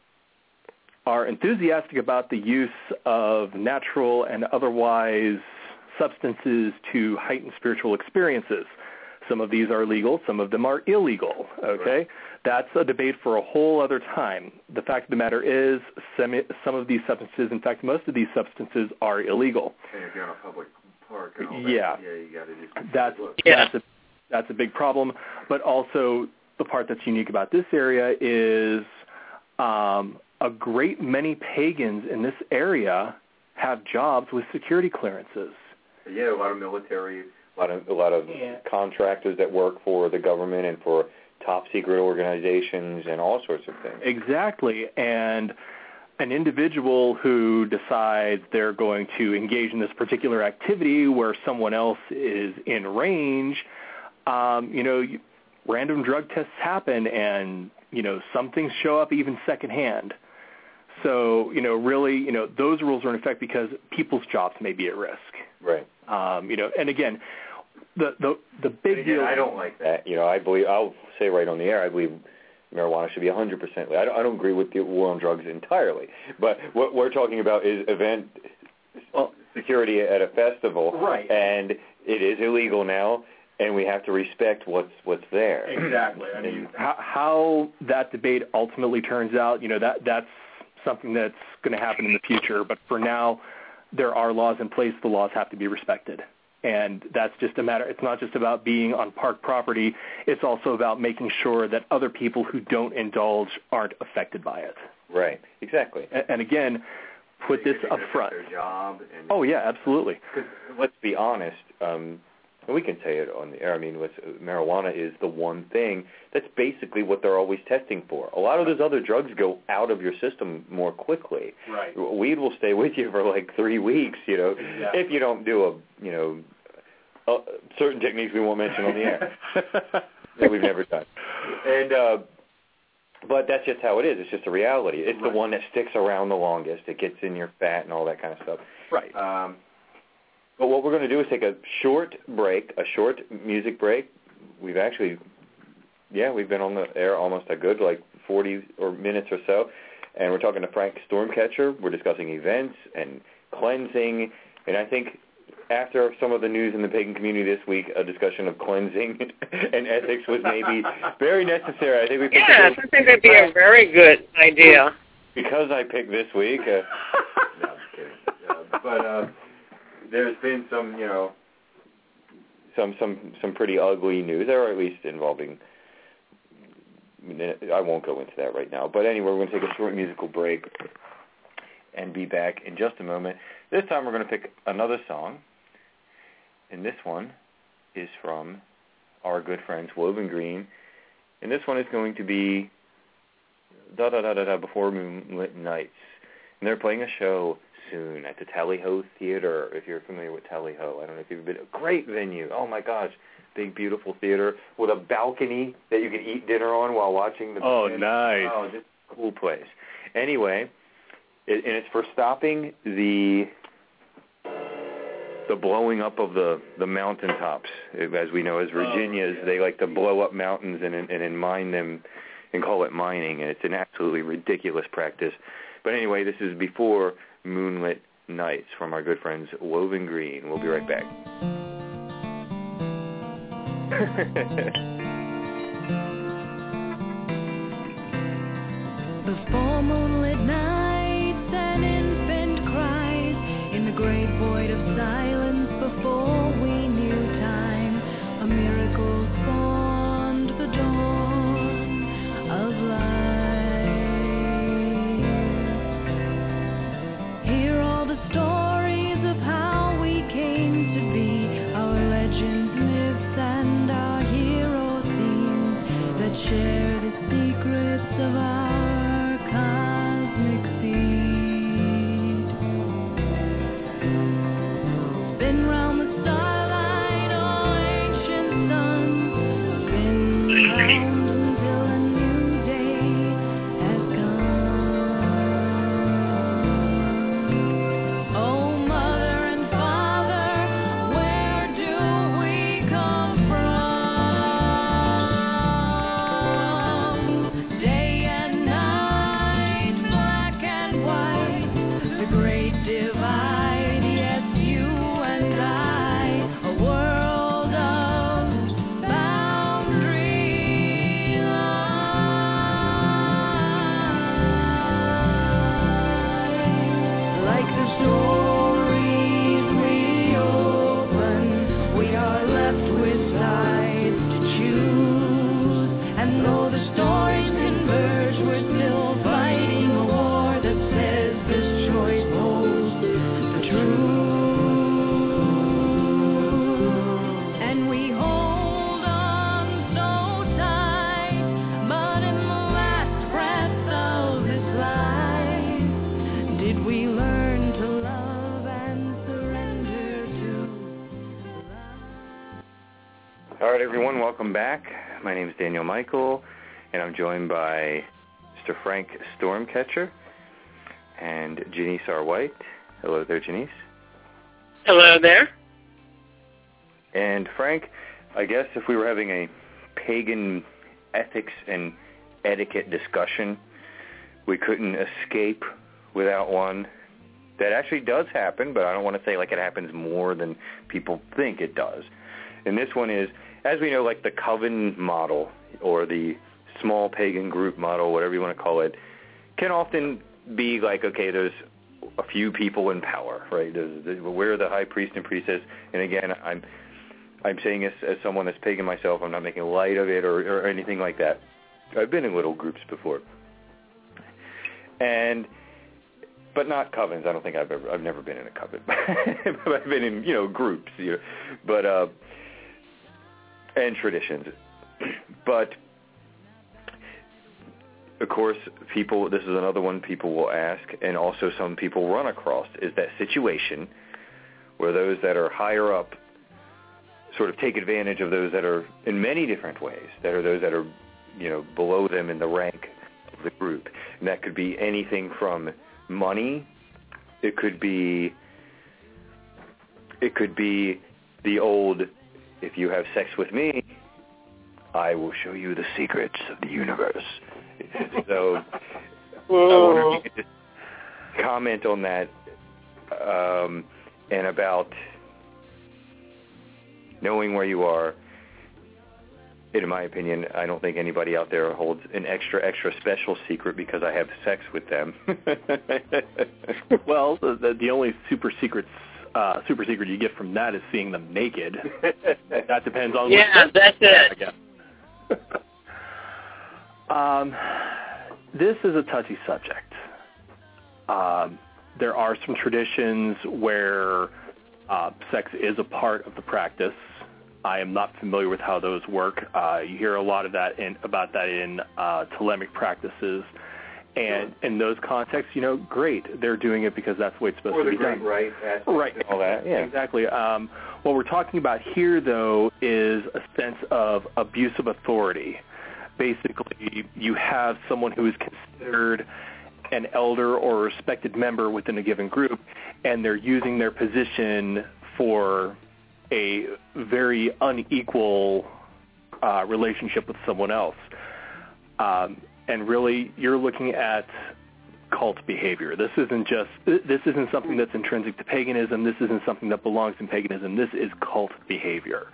are enthusiastic about the use of natural and otherwise substances to heighten spiritual experiences. Some of these are legal, some of them are illegal, okay? Right. That's a debate for a whole other time. The fact of the matter is some, some of these substances, in fact, most of these substances are illegal. And if you're in a public park and all yeah. that, yeah, you got to do some that's, yeah. that's, a, that's a big problem. But also the part that's unique about this area is um, a great many pagans in this area have jobs with security clearances. Yeah, a lot of military... A lot of, a lot of yeah. contractors that work for the government and for top secret organizations and all sorts of things. Exactly. And an individual who decides they're going to engage in this particular activity where someone else is in range, um, you know, random drug tests happen and, you know, some things show up even secondhand. So, you know, really, you know, those rules are in effect because people's jobs may be at risk. Right. Um, you know, and again, the the the big again, deal. I don't like that. You know, I believe I'll say right on the air. I believe marijuana should be one hundred percent. I don't, I don't agree with the war on drugs entirely. But what we're talking about is event well, security at a festival, right? And it is illegal now, and we have to respect what's what's there. Exactly. I mean, how, how that debate ultimately turns out, you know, that that's something that's going to happen in the future. But for now, there are laws in place. The laws have to be respected. And that's just a matter, it's not just about being on park property, it's also about making sure that other people who don't indulge aren't affected by it. Right, exactly. And, and again, put this up front. Their job and oh, yeah, absolutely. Let's be honest, um, and we can say it on the air, I mean, what's, marijuana is the one thing that's basically what they're always testing for. A lot of those other drugs go out of your system more quickly. Right. Weed will stay with you for like three weeks, you know, exactly. if you don't do a, you know, uh, certain techniques we won't mention on the air that we've never done. And, uh, but that's just how it is. It's just a reality. It's right. The one that sticks around the longest. It gets in your fat and all that kind of stuff. Right. Um, But what we're going to do is take a short break, a short music break. We've actually, yeah, we've been on the air almost a good like forty or minutes or so, and we're talking to Frank Stormcatcher. We're discussing events and cleansing, and I think after some of the news in the pagan community this week, a discussion of cleansing and ethics was maybe very necessary. I think we picked Yes, I think that'd be a very good idea. Because I picked this week. Uh, no, I'm kidding. Uh, but uh, there's been some, you know, some some some pretty ugly news, or at least involving. I won't go into that right now. But anyway, we're going to take a short musical break and be back in just a moment. This time we're going to pick another song. And this one is from our good friends Woven Green. And this one is going to be da-da-da-da-da Before Moonlit Nights. And they're playing a show soon at the Tally Ho Theater, if you're familiar with Tally Ho. I don't know if you've been. A great venue. Oh, my gosh. Big, beautiful theater with a balcony that you can eat dinner on while watching the Oh, band. nice. Oh, just a cool place. Anyway, it, and it's for stopping the the blowing up of the, the mountaintops. As we know, as Virginians, they like to blow up mountains and, and, and mine them and call it mining, and it's an absolutely ridiculous practice. But anyway, this is Before Moonlit Nights from our good friends Woven Green. We'll be right back. Before moonlit nights, an infant cries in the great void of silence. Before we knew time, a miracle spawned the dawn of life. Hear all the stories of how we came to be, our legends, myths, and our hero themes that share the secrets of our cosmic seed. Spin round the starlight, oh ancient sun, spin round until a new day has come. Oh mother and father, where do we come from? Day and night, black and white, the great divide, yes, you and I, a world of boundary lines. Like the stories we open, we are left with sides to choose. And though the stories converge, we're still fighting a war that says this choice holds the truth. And we hold on so tight, but in the last breath of this life, did we learn to love and surrender to love? All right, everyone, welcome back. My name is Daniel Michael, and I'm joined by Mister Frank Stormcatcher and Janice R. White. Hello there, Janice. Hello there. And Frank, I guess if we were having a pagan ethics and etiquette discussion, we couldn't escape without one that actually does happen, but I don't want to say like it happens more than people think it does. And this one is, as we know, like the coven model or the small pagan group model, whatever you want to call it, can often be like, okay, there's a few people in power, right? There's, there's, we're the high priest and priestess. And again, I'm I'm saying this as someone that's pagan myself. I'm not making light of it or, or anything like that. I've been in little groups before. And but not covens. I don't think I've ever I've never been in a coven. But I've been in, you know, groups, you know. But uh and traditions. But of course, people, this is another one people will ask, and also some people run across, is that situation where those that are higher up sort of take advantage of those that are in many different ways, that are those that are, you know, below them in the rank of the group. And that could be anything from money, it could be, it could be the old, if you have sex with me, I will show you the secrets of the universe. So I wonder if you could just comment on that um, and about knowing where you are. In my opinion, I don't think anybody out there holds an extra, extra special secret because I have sex with them. Well, the, the only super secrets, uh, super secret you get from that is seeing them naked. That depends on. Yeah, what that's it. um, this is a touchy subject. Um, there are some traditions where uh, sex is a part of the practice. I am not familiar with how those work. Uh, you hear a lot of that in, about that in uh, Thelemic practices. And in those contexts, you know, great. They're doing it because that's the way it's supposed or to be the great done. right aspect Right. and all that. Yeah. Exactly. Um, what we're talking about here, though, is a sense of abuse of authority. Basically, you have someone who is considered an elder or a respected member within a given group, and they're using their position for a very unequal uh, relationship with someone else. Um, and really, you're looking at cult behavior. This isn't just, this isn't something that's intrinsic to paganism. This isn't something that belongs in paganism. This is cult behavior.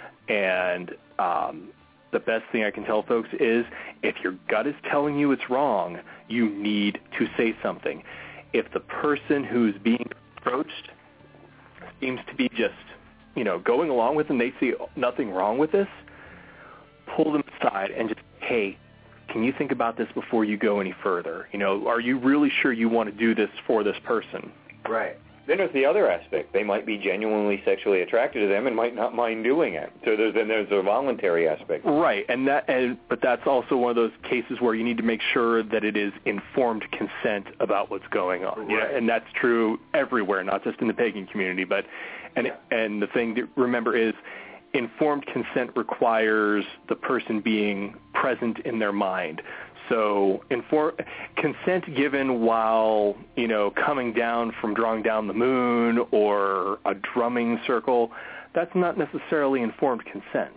And um, the best thing I can tell folks is if your gut is telling you it's wrong, you need to say something. If the person who's being approached seems to be just, you know, going along with it and they see nothing wrong with this, pull them aside and just, hey, can you think about this before you go any further? You know, are you really sure you want to do this for this person? Right. Then there's the other aspect. They might be genuinely sexually attracted to them and might not mind doing it. So there's, then there's a voluntary aspect. Right, and that, and but that's also one of those cases where you need to make sure that it is informed consent about what's going on. Right. Yeah, and that's true everywhere, not just in the pagan community. But and yeah. and the thing to remember is, informed consent requires the person being present in their mind. So inform, consent given while, you know, coming down from drawing down the moon or a drumming circle, that's not necessarily informed consent.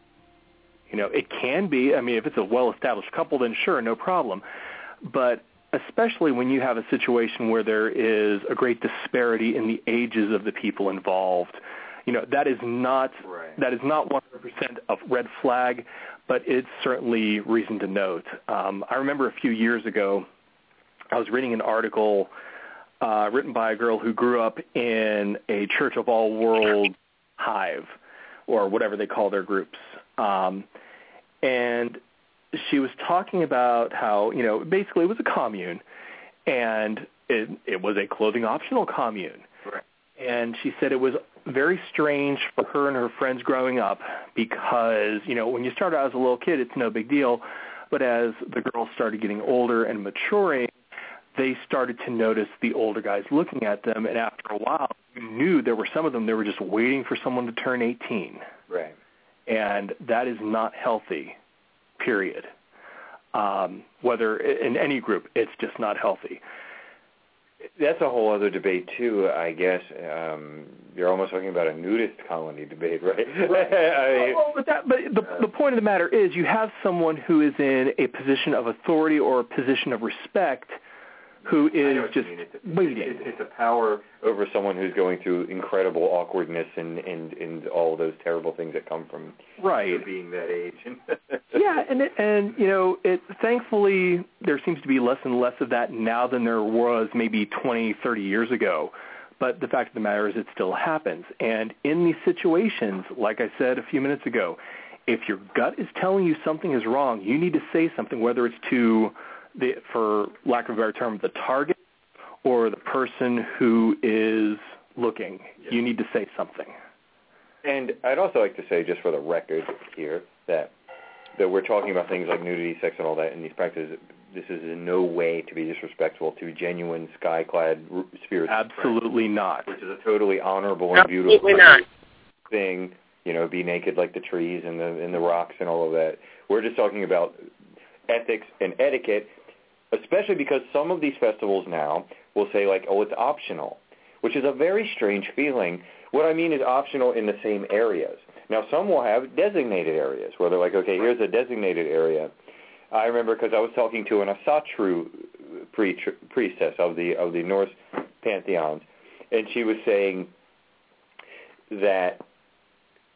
You know, it can be. I mean, if it's a well-established couple, then sure, no problem. But especially when you have a situation where there is a great disparity in the ages of the people involved, you know, that is not right. that is not one hundred percent a red flag, but it's certainly reason to note. Um, I remember a few years ago, I was reading an article uh, written by a girl who grew up in a Church of All World hive, or whatever they call their groups. Um, and she was talking about how, you know, basically it was a commune, and it, it was a clothing optional commune. Right. And she said it was very strange for her and her friends growing up because, you know, when you start out as a little kid, it's no big deal. But as the girls started getting older and maturing, they started to notice the older guys looking at them. And after a while, you knew there were some of them, they were just waiting for someone to turn eighteen. Right. And that is not healthy, period. Um, whether in any group, it's just not healthy. That's a whole other debate, too, I guess. Um, you're almost talking about a nudist colony debate, right? Right. I, well, but that, but the, the point of the matter is you have someone who is in a position of authority or a position of respect who is just it's, waiting. It's, it's a power over someone who's going through incredible awkwardness and, and, and all those terrible things that come from right. being that age. Yeah, and, it, and you know, it, thankfully there seems to be less and less of that now than there was maybe twenty, thirty years ago. But the fact of the matter is it still happens. And in these situations, like I said a few minutes ago, if your gut is telling you something is wrong, you need to say something, whether it's to the, for lack of a better term, the target or the person who is looking. Yes. You need to say something. And I'd also like to say, just for the record here, that that we're talking about things like nudity, sex, and all that in these practices. This is in no way to be disrespectful to genuine sky-clad spirits. Absolutely not. Which is a totally honorable and beautiful Absolutely not. thing. You know, be naked like the trees and the and the rocks and all of that. We're just talking about ethics and etiquette, especially because some of these festivals now will say, like, oh, it's optional, which is a very strange feeling. What I mean is optional in the same areas. Now, some will have designated areas where they're like, okay, here's a designated area. I remember because I was talking to an Asatru priestess of the of the Norse pantheons, and she was saying that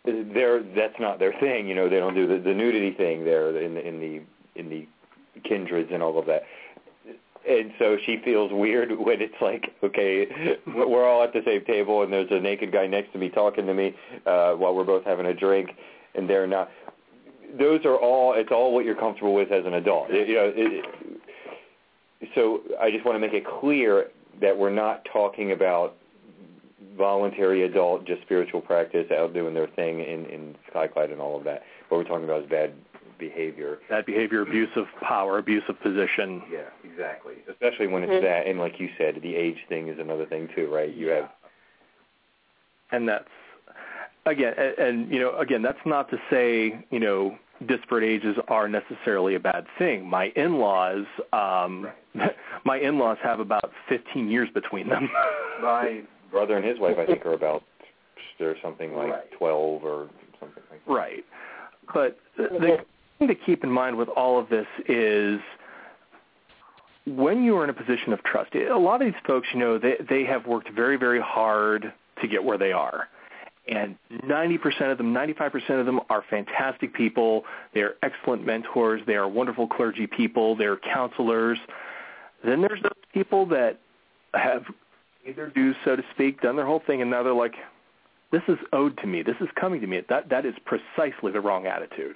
they're that's not their thing. You know, they don't do the, the nudity thing there in the in the in the kindreds and all of that. And so she feels weird when it's like, okay, we're all at the same table and there's a naked guy next to me talking to me uh, while we're both having a drink, and they're not. Those are all. It's all what you're comfortable with as an adult. You know. It, so I just want to make it clear that we're not talking about voluntary adult, just spiritual practice, out doing their thing in in SkyCloud and all of that. What we're talking about is bad behavior. Bad behavior, abuse of power, abuse of position. Yeah, exactly. Especially when it's mm-hmm. that, and like you said, the age thing is another thing too, right? You have, and that's again, and, and you know, again, that's not to say, you know, disparate ages are necessarily a bad thing. My in-laws, um, right. my in-laws have about fifteen years between them. My brother and his wife, I think, are about there's something like right. twelve or something like that. Right, but the thing to keep in mind with all of this is when you are in a position of trust, a lot of these folks, you know, they, they have worked very, very hard to get where they are. And ninety percent of them, ninety-five percent of them are fantastic people. They're excellent mentors. They are wonderful clergy people. They're counselors. Then there's those people that have either do, so to speak, done their whole thing, and now they're like, this is owed to me. This is coming to me. That That is precisely the wrong attitude.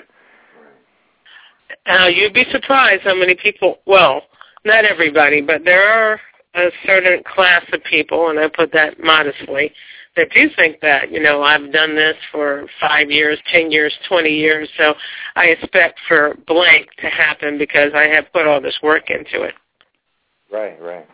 Uh, you'd be surprised how many people, well, not everybody, but there are a certain class of people, and I put that modestly, that do think that, you know, I've done this for five years, ten years, twenty years, so I expect for blank to happen because I have put all this work into it. Right, right.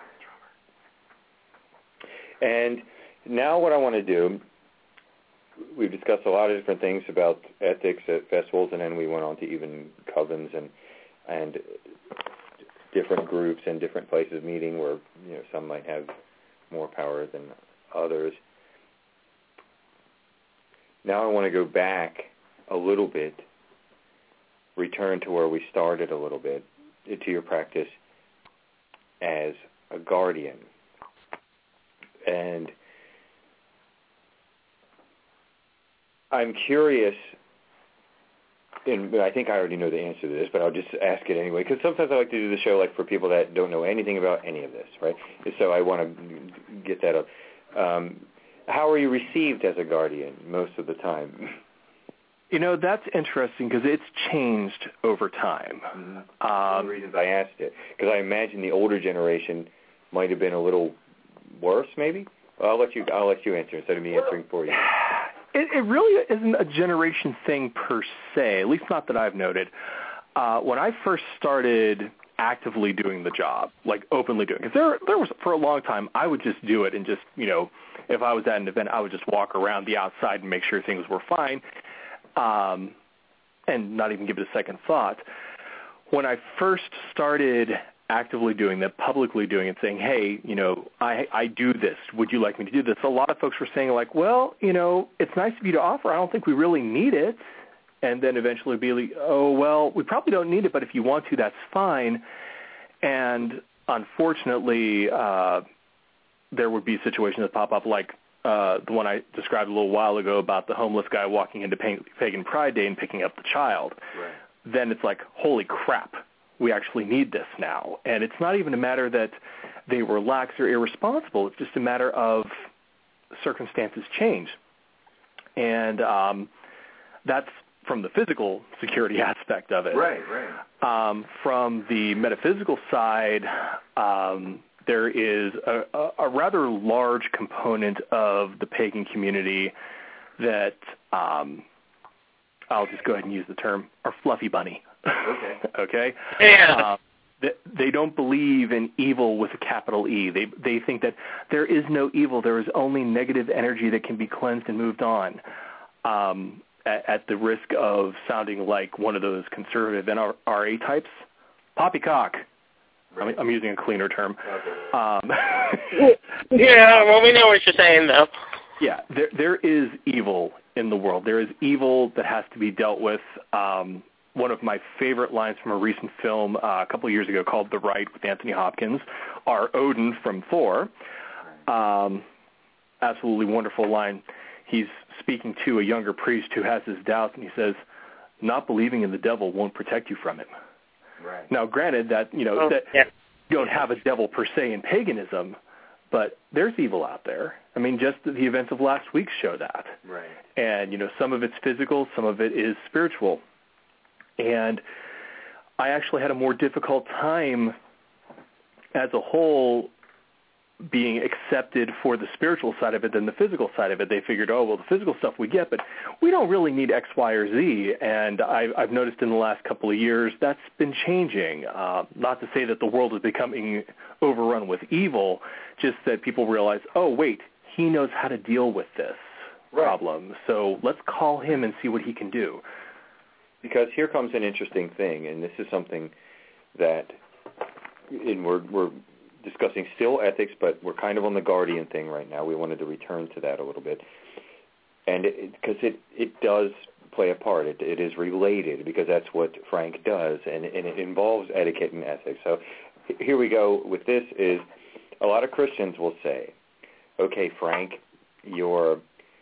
And now what I want to do, we've discussed a lot of different things about ethics at festivals, and then we went on to even covens and and different groups and different places meeting where, you know, some might have more power than others. Now I want to go back a little bit, return to where we started a little bit, to your practice as a guardian. And I'm curious, and I think I already know the answer to this, but I'll just ask it anyway, because sometimes I like to do the show like for people that don't know anything about any of this, right? So I want to get that up. Um, how are you received as a guardian most of the time? You know, that's interesting because it's changed over time. Mm-hmm. Um, One of the reasons I asked it, because I imagine the older generation might have been a little worse, maybe? Well, I'll let you. I'll let you answer instead of me answering for you. It, it really isn't a generation thing per se, at least not that I've noted. Uh, when I first started actively doing the job, like openly doing it, because there, there was, for a long time, I would just do it and just, you know, if I was at an event, I would just walk around the outside and make sure things were fine, um, and not even give it a second thought. When I first started actively doing that, publicly doing it, saying, hey, you know, I, I do this. Would you like me to do this? A lot of folks were saying, like, well, you know, it's nice of you to offer. I don't think we really need it. And then eventually be like, oh, well, we probably don't need it, but if you want to, that's fine. And unfortunately, uh, there would be situations that pop up like uh, the one I described a little while ago about the homeless guy walking into Pagan Pride Day and picking up the child. Right. Then it's like, holy crap. We actually need this now. And it's not even a matter that they were lax or irresponsible. It's just a matter of circumstances change. And um, that's from the physical security aspect of it. Right, right. Um, from the metaphysical side, um, there is a, a, a rather large component of the pagan community that, um, I'll just go ahead and use the term, are fluffy bunny. Okay. okay? Yeah. Uh, they, they don't believe in evil with a capital E. They they think that there is no evil. There is only negative energy that can be cleansed and moved on, um, at, at the risk of sounding like one of those conservative N R A types. Poppycock. Right. I'm, I'm using a cleaner term. Okay. Um, yeah, well, we know what you're saying, though. Yeah, there there is evil in the world. There is evil that has to be dealt with. Um, one of my favorite lines from a recent film uh, a couple of years ago called The Right with Anthony Hopkins, our Odin from Thor. Um, absolutely wonderful line. he's speaking to a younger priest who has his doubts, and he says, not believing in the devil won't protect you from him. Right. Now, granted that, you know, Oh, that yeah. you don't have a devil per se in paganism, but there's evil out there. I mean, just the events of last week show that. Right. And, you know, some of it's physical, some of it is spiritual. And I actually had a more difficult time as a whole being accepted for the spiritual side of it than the physical side of it. They figured, oh, well, the physical stuff we get, but we don't really need X, Y, or Z. And I, I've noticed in the last couple of years that's been changing. Uh, not to say that the world is becoming overrun with evil, just that people realize, oh, wait, he knows how to deal with this Right. problem. So let's call him and see what he can do. Because here comes an interesting thing, and this is something that, and we're, we're discussing still ethics, but we're kind of on the guardian thing right now. We wanted to return to that a little bit. And because it, it, it does play a part. It, it is related because that's what Frank does, and, and it involves etiquette and ethics. So here we go with this is a lot of Christians will say, okay, Frank, you're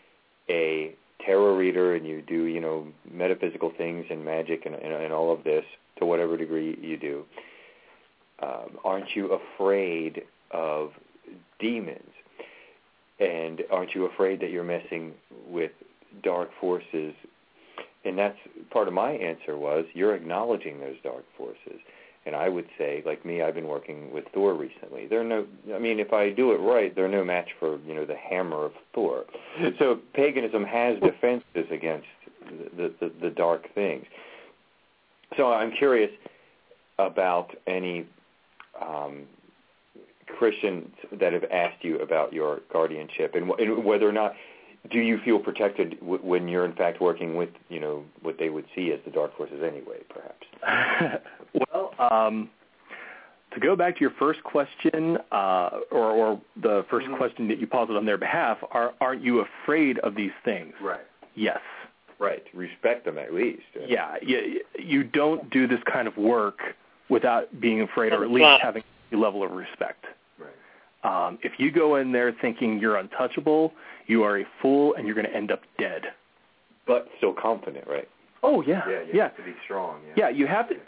a tarot reader and you do, you know, metaphysical things and magic and, and, and all of this to whatever degree you do. Um, aren't you afraid of demons? And aren't you afraid that you're messing with dark forces? And that's part of my answer was, you're acknowledging those dark forces. And I would say, like me, I've been working with Thor recently. They're no, I mean, if I do it right, they're no match for, you know, the hammer of Thor. So paganism has defenses against the, the, the dark things. So I'm curious about any um, Christians that have asked you about your guardianship and, and whether or not, do you feel protected w- when you're in fact working with, you know, what they would see as the dark forces anyway, perhaps? Well, um, to go back to your first question, uh, or, or the first mm-hmm. question that you posited on their behalf, are, aren't you afraid of these things? Right. Yes. Right. Respect them at least. Yeah. You, you don't do this kind of work without being afraid, or at least having a level of respect. Right. Um, if you go in there thinking you're untouchable, you are a fool, and you're going to end up dead. But still confident, right? Oh, yeah. Yeah, you yeah. have to be strong. Yeah, yeah you have to.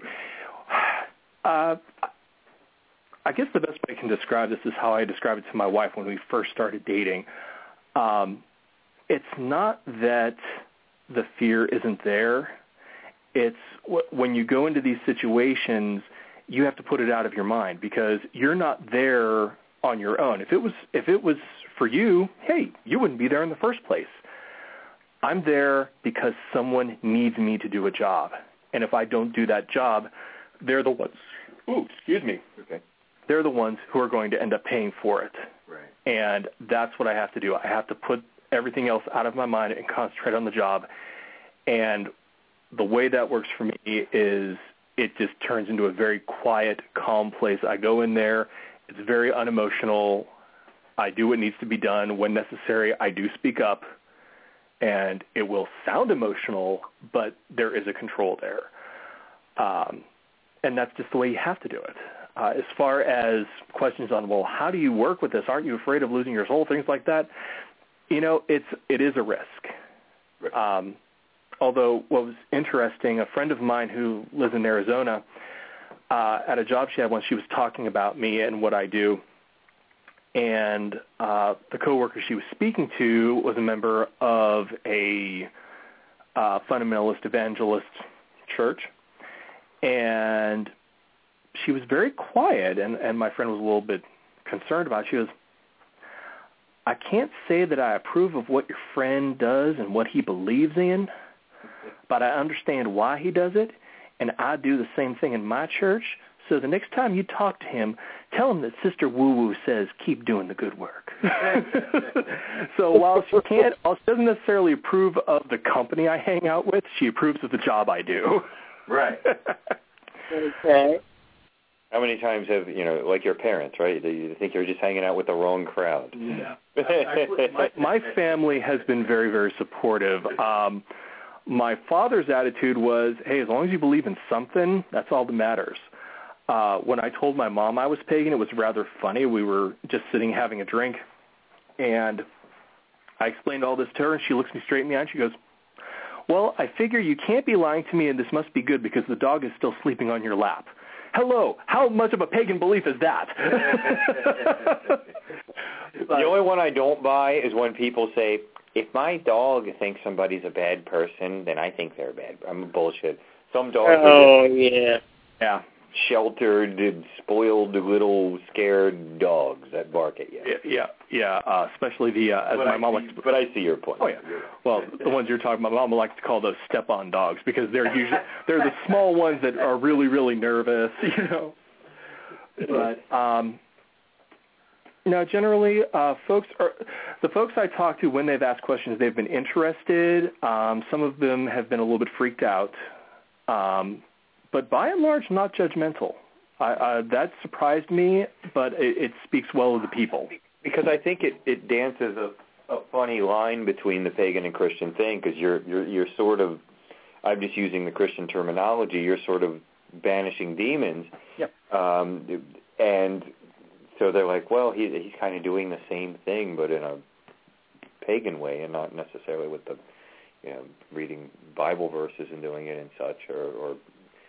Uh, I guess the best way I can describe this is how I described it to my wife when we first started dating. Um, it's not that the fear isn't there. It's w- when you go into these situations, you have to put it out of your mind because you're not there on your own. If it was if it was for you, hey, you wouldn't be there in the first place. I'm there because someone needs me to do a job. And if I don't do that job, they're the ones, ooh, excuse me. Okay. They're the ones who are going to end up paying for it. Right. And that's what I have to do. I have to put everything else out of my mind and concentrate on the job. And the way that works for me is it just turns into a very quiet, calm place. I go in there. It's very unemotional. I do what needs to be done. When necessary, I do speak up. And it will sound emotional, but there is a control there. Um, and that's just the way you have to do it. Uh, as far as questions on, well, how do you work with this? Aren't you afraid of losing your soul? Things like that. You know, it's, it is a risk. Right. Um, although what was interesting, a friend of mine who lives in Arizona, uh, at a job she had once, she was talking about me and what I do. And uh, the coworker she was speaking to was a member of a uh, fundamentalist evangelist church. And she was very quiet, and, and my friend was a little bit concerned about it. She goes, I can't say that I approve of what your friend does and what he believes in, but I understand why he does it, and I do the same thing in my church. So the next time you talk to him, tell him that Sister Woo Woo says, keep doing the good work. So while she can't, while she doesn't necessarily approve of the company I hang out with, she approves of the job I do. Right. Okay. How many times have, you know, like your parents, right? You think you're just hanging out with the wrong crowd. Yeah. Actually, my, my family has been very, very supportive. Um, my father's attitude was, hey, as long as you believe in something, that's all that matters. Uh, when I told my mom I was pagan, it was rather funny. We were just sitting having a drink, and I explained all this to her, and she looks me straight in the eye, and she goes, well, I figure you can't be lying to me, and this must be good because the dog is still sleeping on your lap. Hello, how much of a pagan belief is that? The only one I don't buy is when people say, if my dog thinks somebody's a bad person, then I think they're bad. I'm bullshit. Some dogs oh, are just yeah. yeah. sheltered, spoiled, little scared dogs that bark at you. Yeah, yeah, yeah uh, especially the, uh, as but my I mom see, likes to... But I see your point. Oh, yeah. Well, the ones you're talking about, my mom likes to call those step-on dogs because they're usually, they're the small ones that are really, really nervous, you know. But, um... Now, generally, uh, folks are the folks I talk to when they've asked questions, they've been interested. Um, some of them have been a little bit freaked out, um, but by and large, not judgmental. I, uh, that surprised me, but it, it speaks well of the people. Because I think it, it dances a, a funny line between the pagan and Christian thing. Because you're you're you're sort of, I'm just using the Christian terminology. You're sort of banishing demons. Yep. Um, and so they're like, well, he, he's kind of doing the same thing, but in a pagan way, and not necessarily with the, you know, reading Bible verses and doing it and such, or, or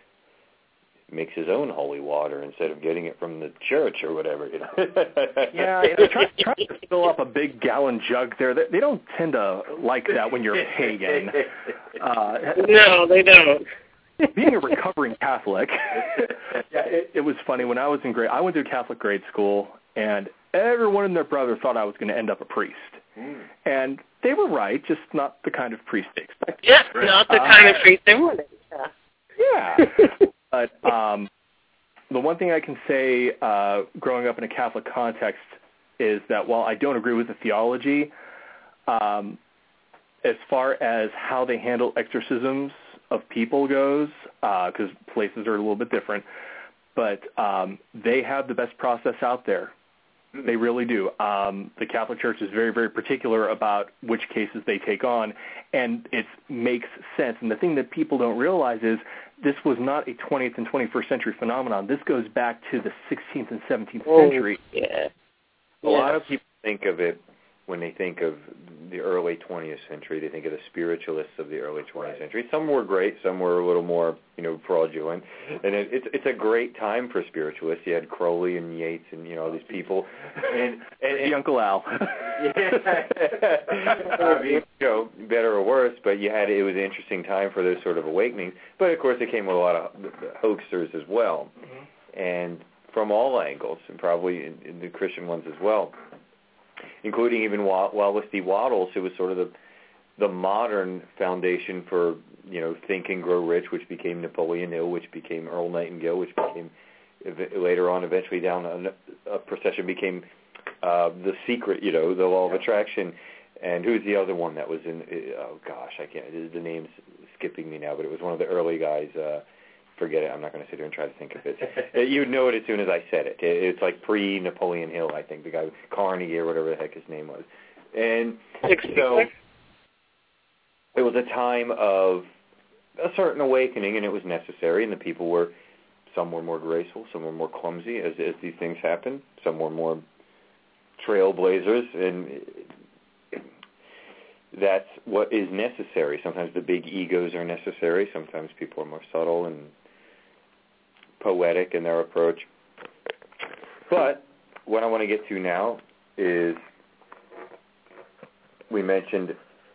makes his own holy water instead of getting it from the church or whatever. You know? Yeah, you know, try, try to fill up a big gallon jug there. They, they don't tend to like that when you're pagan. Uh, no, they don't. Being a recovering Catholic, yeah, it, it was funny. When I was in grade, I went to a Catholic grade school, and everyone and their brother thought I was going to end up a priest. Mm. And they were right, just not the kind of priest they expected. Yeah, right. Not the uh, kind of priest they wanted. Yeah. But um, the one thing I can say, uh, growing up in a Catholic context, is that while I don't agree with the theology, um, as far as how they handle exorcisms of people goes, because uh, places are a little bit different, but um, they have the best process out there. They really do. Um, the Catholic Church is very, very particular about which cases they take on, and it makes sense. And the thing that people don't realize is this was not a twentieth and twenty-first century phenomenon. This goes back to the sixteenth and seventeenth oh, century. Yeah. A yeah. lot of people think of it when they think of the early twentieth century. They think of the spiritualists of the early twentieth century. Some were great, some were a little more, you know, fraudulent. And it, it's it's a great time for spiritualists. You had Crowley and Yates and, you know, all these people. And, and, and Uncle Al. Yeah. I mean, you know, better or worse, but you had it was an interesting time for those sort of awakenings. But of course, it came with a lot of hoaxers as well, mm-hmm. and from all angles, and probably in, in the Christian ones as well, including even Wallace D. Wattles, who was sort of the the modern foundation for, you know, Think and Grow Rich, which became Napoleon Hill, which became Earl Nightingale, which became later on, eventually down a, a procession became uh, The Secret, you know, the Law of Attraction. And who's the other one that was in? Oh gosh, I can't. The name's skipping me now, but it was one of the early guys. Uh, forget it. I'm not going to sit here and try to think of it. You'd know it as soon as I said it. It's like pre-Napoleon Hill, I think, the guy Carnegie or whatever the heck his name was. And so it was a time of a certain awakening, and it was necessary, and the people were, some were more graceful, some were more clumsy as, as these things happened, some were more trailblazers, and that's what is necessary. Sometimes the big egos are necessary. Sometimes people are more subtle and poetic in their approach. But what I want to get to now is we mentioned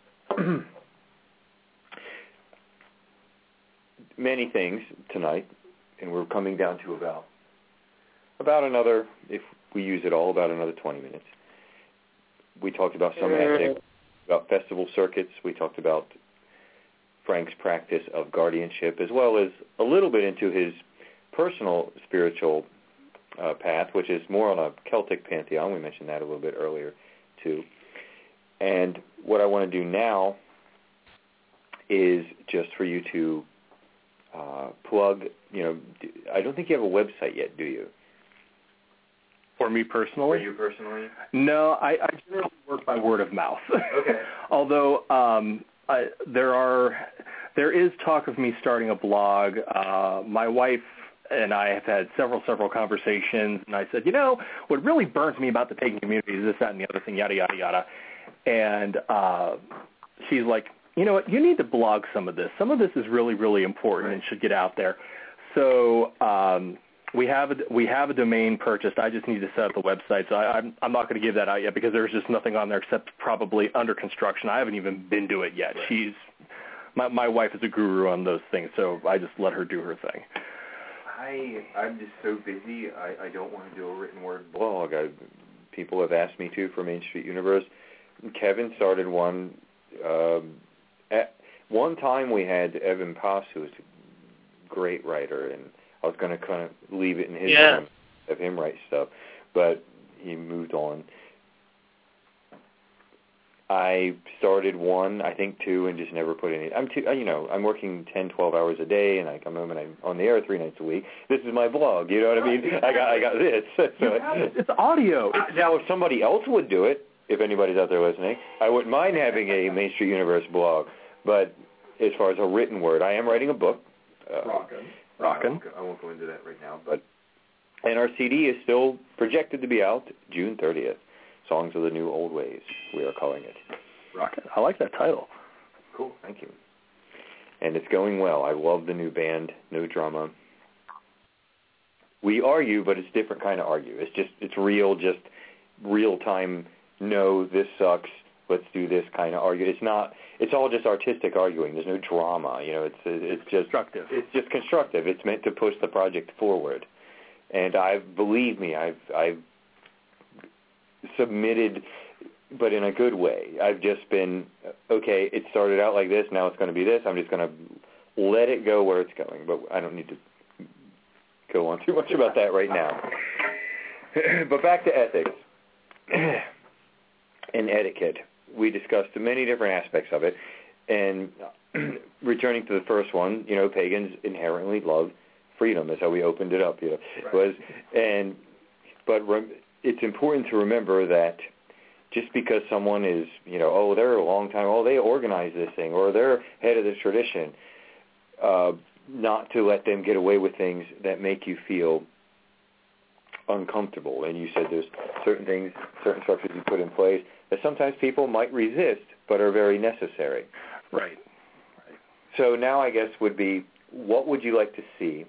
many things tonight, and we're coming down to about about another, if we use it all, about another twenty minutes. We talked about some ethics, about festival circuits. We talked about Frank's practice of guardianship, as well as a little bit into his personal spiritual uh, path, which is more on a Celtic pantheon. We mentioned that a little bit earlier, too. And what I want to do now is just for you to uh, plug, you know, I don't think you have a website yet, do you? For me personally? For you personally? No, I, I generally work by word of mouth. Okay. Although um, I, there are, there is talk of me starting a blog. Uh, my wife and I have had several, several conversations, and I said, you know, what really burns me about the pagan community is this, that, and the other thing, yada, yada, yada. And uh, she's like, you know what, you need to blog some of this. Some of this is really, really important right. and should get out there. So um, we have a, we have a domain purchased. I just need to set up the website. So I, I'm, I'm not going to give that out yet because there's just nothing on there except probably under construction. I haven't even been to it yet. Right. She's my, my wife is a guru on those things, so I just let her do her thing. I, I'm just so busy, I, I don't want to do a written word blog. I, people have asked me to for Main Street Universe. Kevin started one. Um, at one time we had Evan Pass, who was a great writer, and I was going to kind of leave it in his yeah. hands, have him write stuff, but he moved on. I started one, I think two, and just never put any. I'm too, you know, I'm working ten, twelve hours a day, and I come home and I'm on the air three nights a week. This is my blog, you know what I mean? I got, I got this. So it's audio. Uh, now, if somebody else would do it, if anybody's out there listening, I wouldn't mind having a Main Street Universe blog. But as far as a written word, I am writing a book. Uh, Rockin'. Rockin'. I won't, I won't go into that right now, but and our C D is still projected to be out June thirtieth. Songs of the New Old Ways, we are calling it. Rockin'. I like that title. Cool, thank you. And it's going well. I love the new band, No Drama. We argue, but it's different kind of argue. It's just, it's real, just real time, no, this sucks, let's do this kind of argue. It's not, it's all just artistic arguing. There's no drama, you know, it's it's just constructive. It's just constructive. It's meant to push the project forward. And I believe me, I've I've submitted, but in a good way. I've just been, okay, it started out like this, now it's going to be this. I'm just going to let it go where it's going, but I don't need to go on too much about that right now. But back to ethics and etiquette. We discussed many different aspects of it, and returning to the first one, you know, pagans inherently love freedom. That's how we opened it up, you know. Right. Was and but rem, it's important to remember that just because someone is, you know, oh, they're a long time, oh, they organized this thing, or they're head of this tradition, uh, not to let them get away with things that make you feel uncomfortable. And you said there's certain things, certain structures you put in place that sometimes people might resist, but are very necessary. Right. Right. So now I guess would be, what would you like to see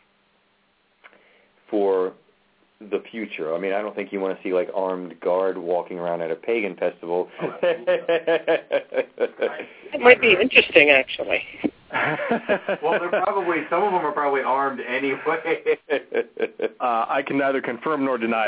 for the future? I mean, I don't think you want to see like armed guard walking around at a pagan festival. It might be interesting, actually. Well, they're probably, some of them are probably armed anyway. uh, I can neither confirm nor deny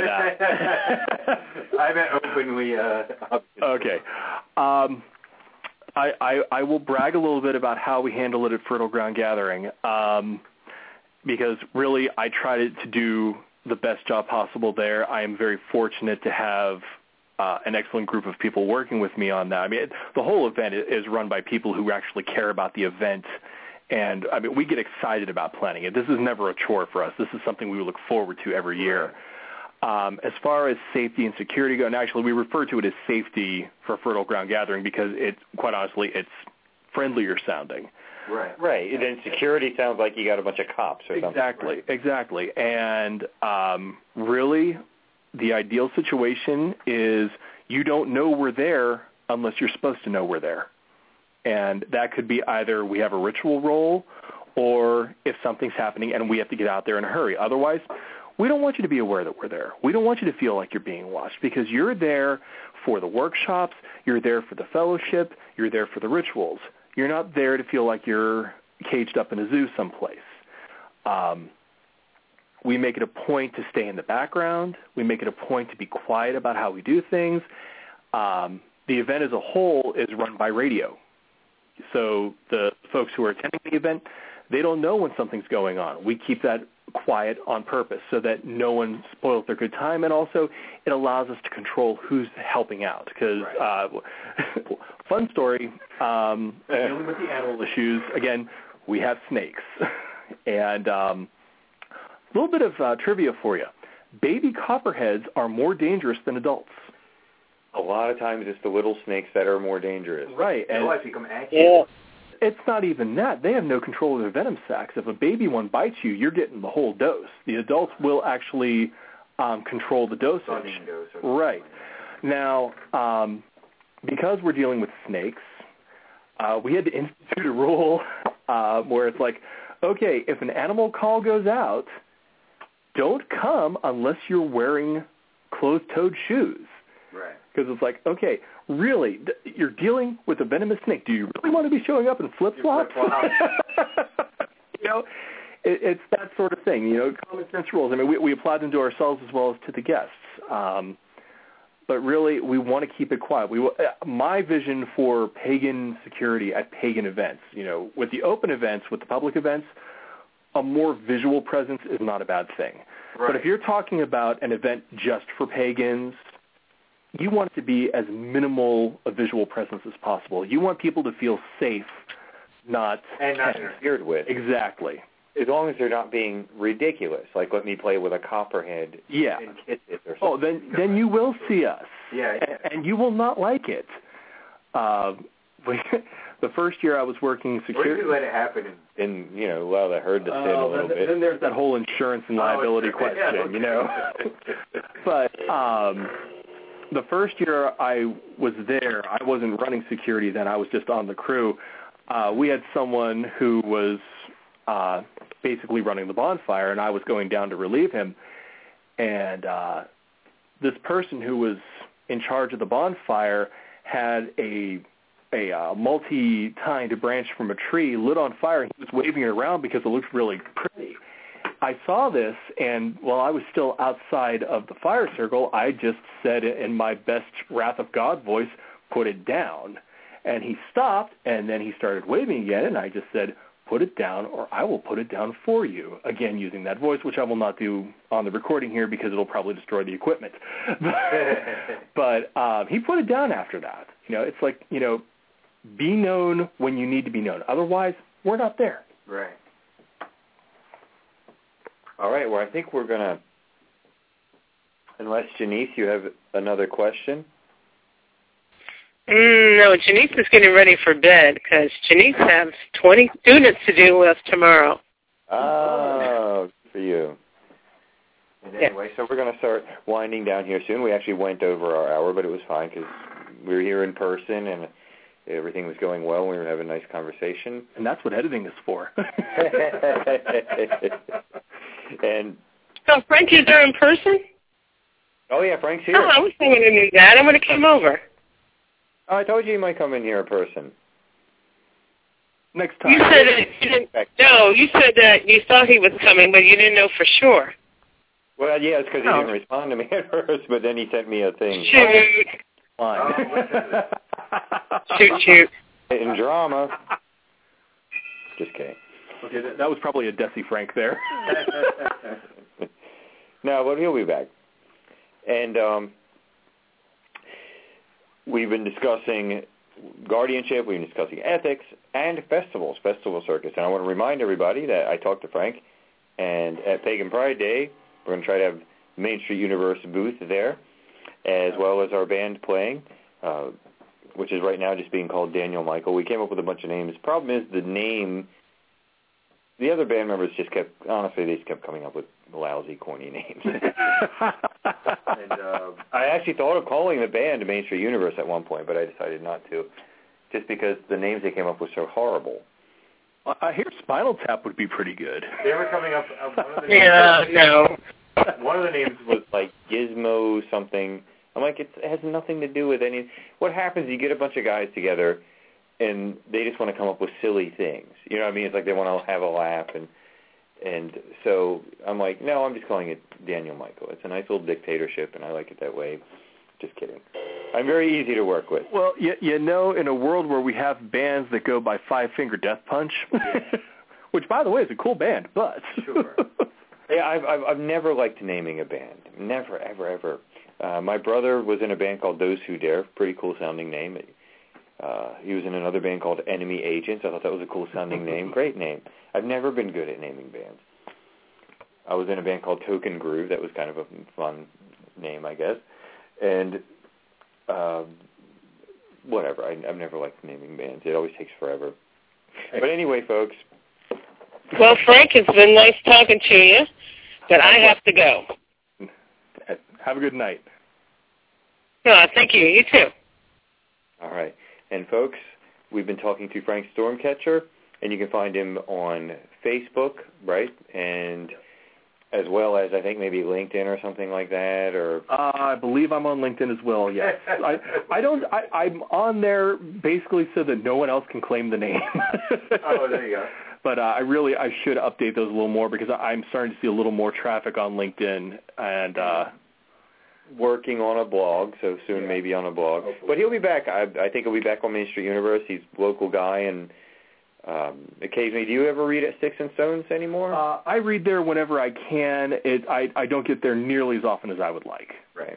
that. I meant openly. Uh, okay. Um, I, I, I will brag a little bit about how we handle it at Fertile Ground Gathering, um, because really I try to, to do the best job possible there. I am very fortunate to have uh, an excellent group of people working with me on that. I mean, it, the whole event is run by people who actually care about the event, and I mean, we get excited about planning it. This is never a chore for us. This is something we look forward to every year. Um, as far as safety and security go, and actually we refer to it as safety for Fertile Ground Gathering because it, quite honestly, it's friendlier sounding. Right, right. And then security sounds like you got a bunch of cops or something. Exactly, right? exactly. And um, really, the ideal situation is you don't know we're there unless you're supposed to know we're there. And that could be either we have a ritual role or if something's happening and we have to get out there in a hurry. Otherwise, we don't want you to be aware that we're there. We don't want you to feel like you're being watched because you're there for the workshops, you're there for the fellowship, you're there for the rituals. You're not there to feel like you're caged up in a zoo someplace. Um, we make it a point to stay in the background. We make it a point to be quiet about how we do things. Um, the event as a whole is run by radio. So the folks who are attending the event, they don't know when something's going on. We keep that quiet on purpose so that no one spoils their good time, and also it allows us to control who's helping out. Because, right. uh, fun story, um, dealing with the animal issues, again, we have snakes. And um, a little bit of uh, trivia for you. Baby copperheads are more dangerous than adults. A lot of times it's the little snakes that are more dangerous. Right. And and become active. Yeah. It's not even that. They have no control of their venom sacs. If a baby one bites you, you're getting the whole dose. The adults will actually um, control the dosage. Dose right. Now, um, because we're dealing with snakes, uh, we had to institute a rule uh, where it's like, okay, if an animal call goes out, don't come unless you're wearing closed-toed shoes. Right. Because it's like, okay, really, th- you're dealing with a venomous snake. Do you really want to be showing up in flip-flops? You know, it, it's that sort of thing. You know, common sense rules. I mean, we, we apply them to ourselves as well as to the guests. Um, but really, we want to keep it quiet. We, my vision for pagan security at pagan events, you know, with the open events, with the public events, a more visual presence is not a bad thing. Right. But if you're talking about an event just for pagans, you want it to be as minimal a visual presence as possible. You want people to feel safe, not and not interfered with. Exactly. As long as they're not being ridiculous, like let me play with a copperhead yeah. and kiss it or something. Oh, then then you will see us. Yeah, yeah. And, and you will not like it. Uh, the first year I was working security. Or you let it happen and, and you know, allow the herd to sit uh, a little then, bit. Then there's that whole insurance and liability oh, question, yeah, okay. you know. But um, the first year I was there, I wasn't running security then. I was just on the crew. Uh, we had someone who was uh, basically running the bonfire, and I was going down to relieve him. And uh, this person who was in charge of the bonfire had a a uh, multi-tined branch from a tree lit on fire, and he was waving it around because it looked really pretty. I saw this, and while I was still outside of the fire circle, I just said in my best Wrath of God voice, put it down. And he stopped, and then he started waving again, and I just said, put it down, or I will put it down for you. Again, using that voice, which I will not do on the recording here because it'll probably destroy the equipment. But um, he put it down after that. You know, it's like, you know, be known when you need to be known. Otherwise, we're not there. Right. All right. Well, I think we're going to, unless Janice, you have another question? Mm, no, Janice is getting ready for bed because Janice has twenty students to deal with tomorrow. Oh, good for you. And anyway, yeah. So we're going to start winding down here soon. We actually went over our hour, but it was fine because we were here in person and everything was going well. We were having a nice conversation. And that's what editing is for. And so Frank is there in person? Oh, yeah, Frank's here. Oh, I was thinking to do that. I'm going to come over. Oh, I told you you might come in here in person. Next time. You said that you didn't, no, you said that you thought he was coming, but you didn't know for sure. Well, yeah, it's because he oh. didn't respond to me at first, but then he sent me a thing. Shoot. Fine. shoot, shoot. In drama. Just kidding. Okay, that, that was probably a Desi Frank there. No, but he'll be back. And um, we've been discussing guardianship, we've been discussing ethics, and festivals, Festival Circus. And I want to remind everybody that I talked to Frank, and at Pagan Pride Day, we're going to try to have Main Street Universe booth there, as well as our band playing, uh, which is right now just being called Daniel Michael. We came up with a bunch of names. The problem is the name, the other band members just kept, honestly, they just kept coming up with lousy, corny names. And uh, I actually thought of calling the band Main Street Universe at one point, but I decided not to, just because the names they came up with were so horrible. I hear Spinal Tap would be pretty good. They were coming up. Uh, one of the names, yeah, no. One of the names was like Gizmo something. I'm like, it's, it has nothing to do with any. What happens? You get a bunch of guys together, and they just want to come up with silly things. You know what I mean? It's like they want to have a laugh, and and so I'm like, no, I'm just calling it Daniel Michael. It's a nice little dictatorship, and I like it that way. Just kidding. I'm very easy to work with. Well, you, you know, in a world where we have bands that go by Five Finger Death Punch, which, by the way, is a cool band, but... Sure. Yeah, I've, I've, I've never liked naming a band. Never, ever, ever. Uh, my brother was in a band called Those Who Dare. Pretty cool-sounding name. Uh, he was in another band called Enemy Agents. I thought that was a cool-sounding name. Great name. I've never been good at naming bands. I was in a band called Token Groove. That was kind of a fun name, I guess. And uh, whatever. I, I've never liked naming bands. It always takes forever. But anyway, folks. Well, Frank, it's been nice talking to you, but I have to go. Have a good night. No, thank you. You too. All right. And, folks, we've been talking to Frank Stormcatcher, and you can find him on Facebook, right? And as well as, I think, maybe LinkedIn or something like that, or... Uh, I believe I'm on LinkedIn as well, yes. I, I don't, I, I'm on there basically so that no one else can claim the name. Oh, there you go. But uh, I really, I should update those a little more because I'm starting to see a little more traffic on LinkedIn and... Uh, working on a blog, so soon yeah. maybe on a blog. Hopefully. But he'll be back. I, I think he'll be back on Main Street Universe. He's a local guy, and um, occasionally, do you ever read at Sticks and Stones anymore? Uh, I read there whenever I can. It, I, I don't get there nearly as often as I would like. Right.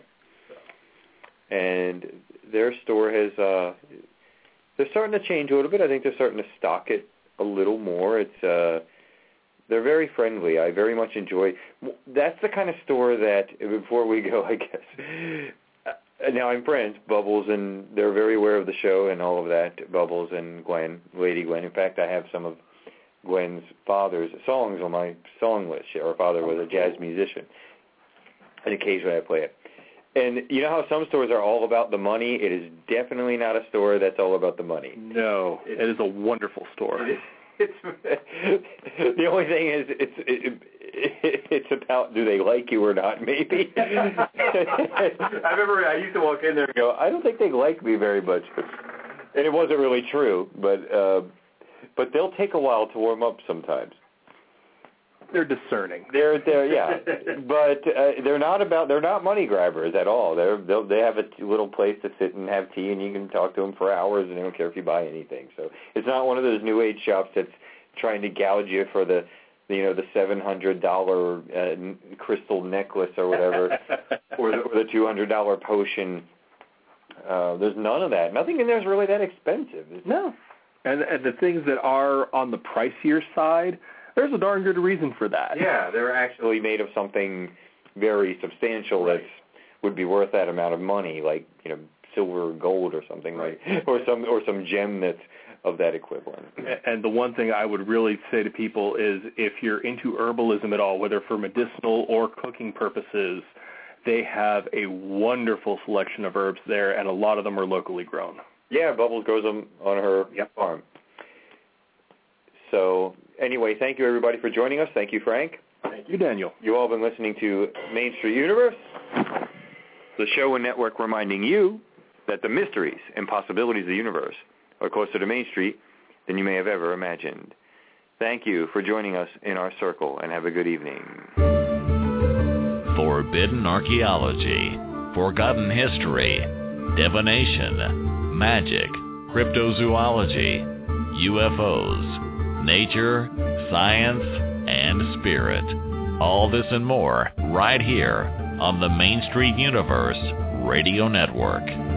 And their store has, uh, they're starting to change a little bit. I think they're starting to stock it a little more. It's, uh, they're very friendly. I very much enjoy. That's the kind of store that, before we go, I guess, uh, now I'm friends, Bubbles, and they're very aware of the show and all of that, Bubbles and Gwen, Lady Gwen. In fact, I have some of Gwen's father's songs on my song list. Her father was a jazz musician, and occasionally I play it. And you know how some stores are all about the money? It is definitely not a store that's all about the money. No, it is a wonderful store. It is. It's the only thing is it's it, it, it's about do they like you or not, maybe. I remember I used to walk in there and go, I don't think they like me very much, and it wasn't really true. But uh, but they'll take a while to warm up sometimes. They're discerning. They're they're yeah, but uh, they're not about they're not money grabbers at all. They're they'll, they have a little place to sit and have tea, and you can talk to them for hours, and they don't care if you buy anything. So it's not one of those new age shops that's trying to gouge you for the you know the seven hundred dollar uh, crystal necklace or whatever, or the, or the two hundred dollar potion. Uh, there's none of that. Nothing in there is really that expensive. It's, no, and and the things that are on the pricier side. There's a darn good reason for that. Yeah, they're actually made of something very substantial right. that would be worth that amount of money, like you know, silver or gold or something right. like, or some or some gem that's of that equivalent. And the one thing I would really say to people is, if you're into herbalism at all, whether for medicinal or cooking purposes, they have a wonderful selection of herbs there, and a lot of them are locally grown. Yeah, Bubbles grows them on her yep. farm. So anyway, thank you, everybody, for joining us. Thank you, Frank. Thank you, Daniel. You all have been listening to Main Street Universe, the show and network reminding you that the mysteries and possibilities of the universe are closer to Main Street than you may have ever imagined. Thank you for joining us in our circle, and have a good evening. Forbidden archaeology, forgotten history, divination, magic, cryptozoology, U F Os, nature, science, and spirit. All this and more right here on the Main Street Universe Radio Network.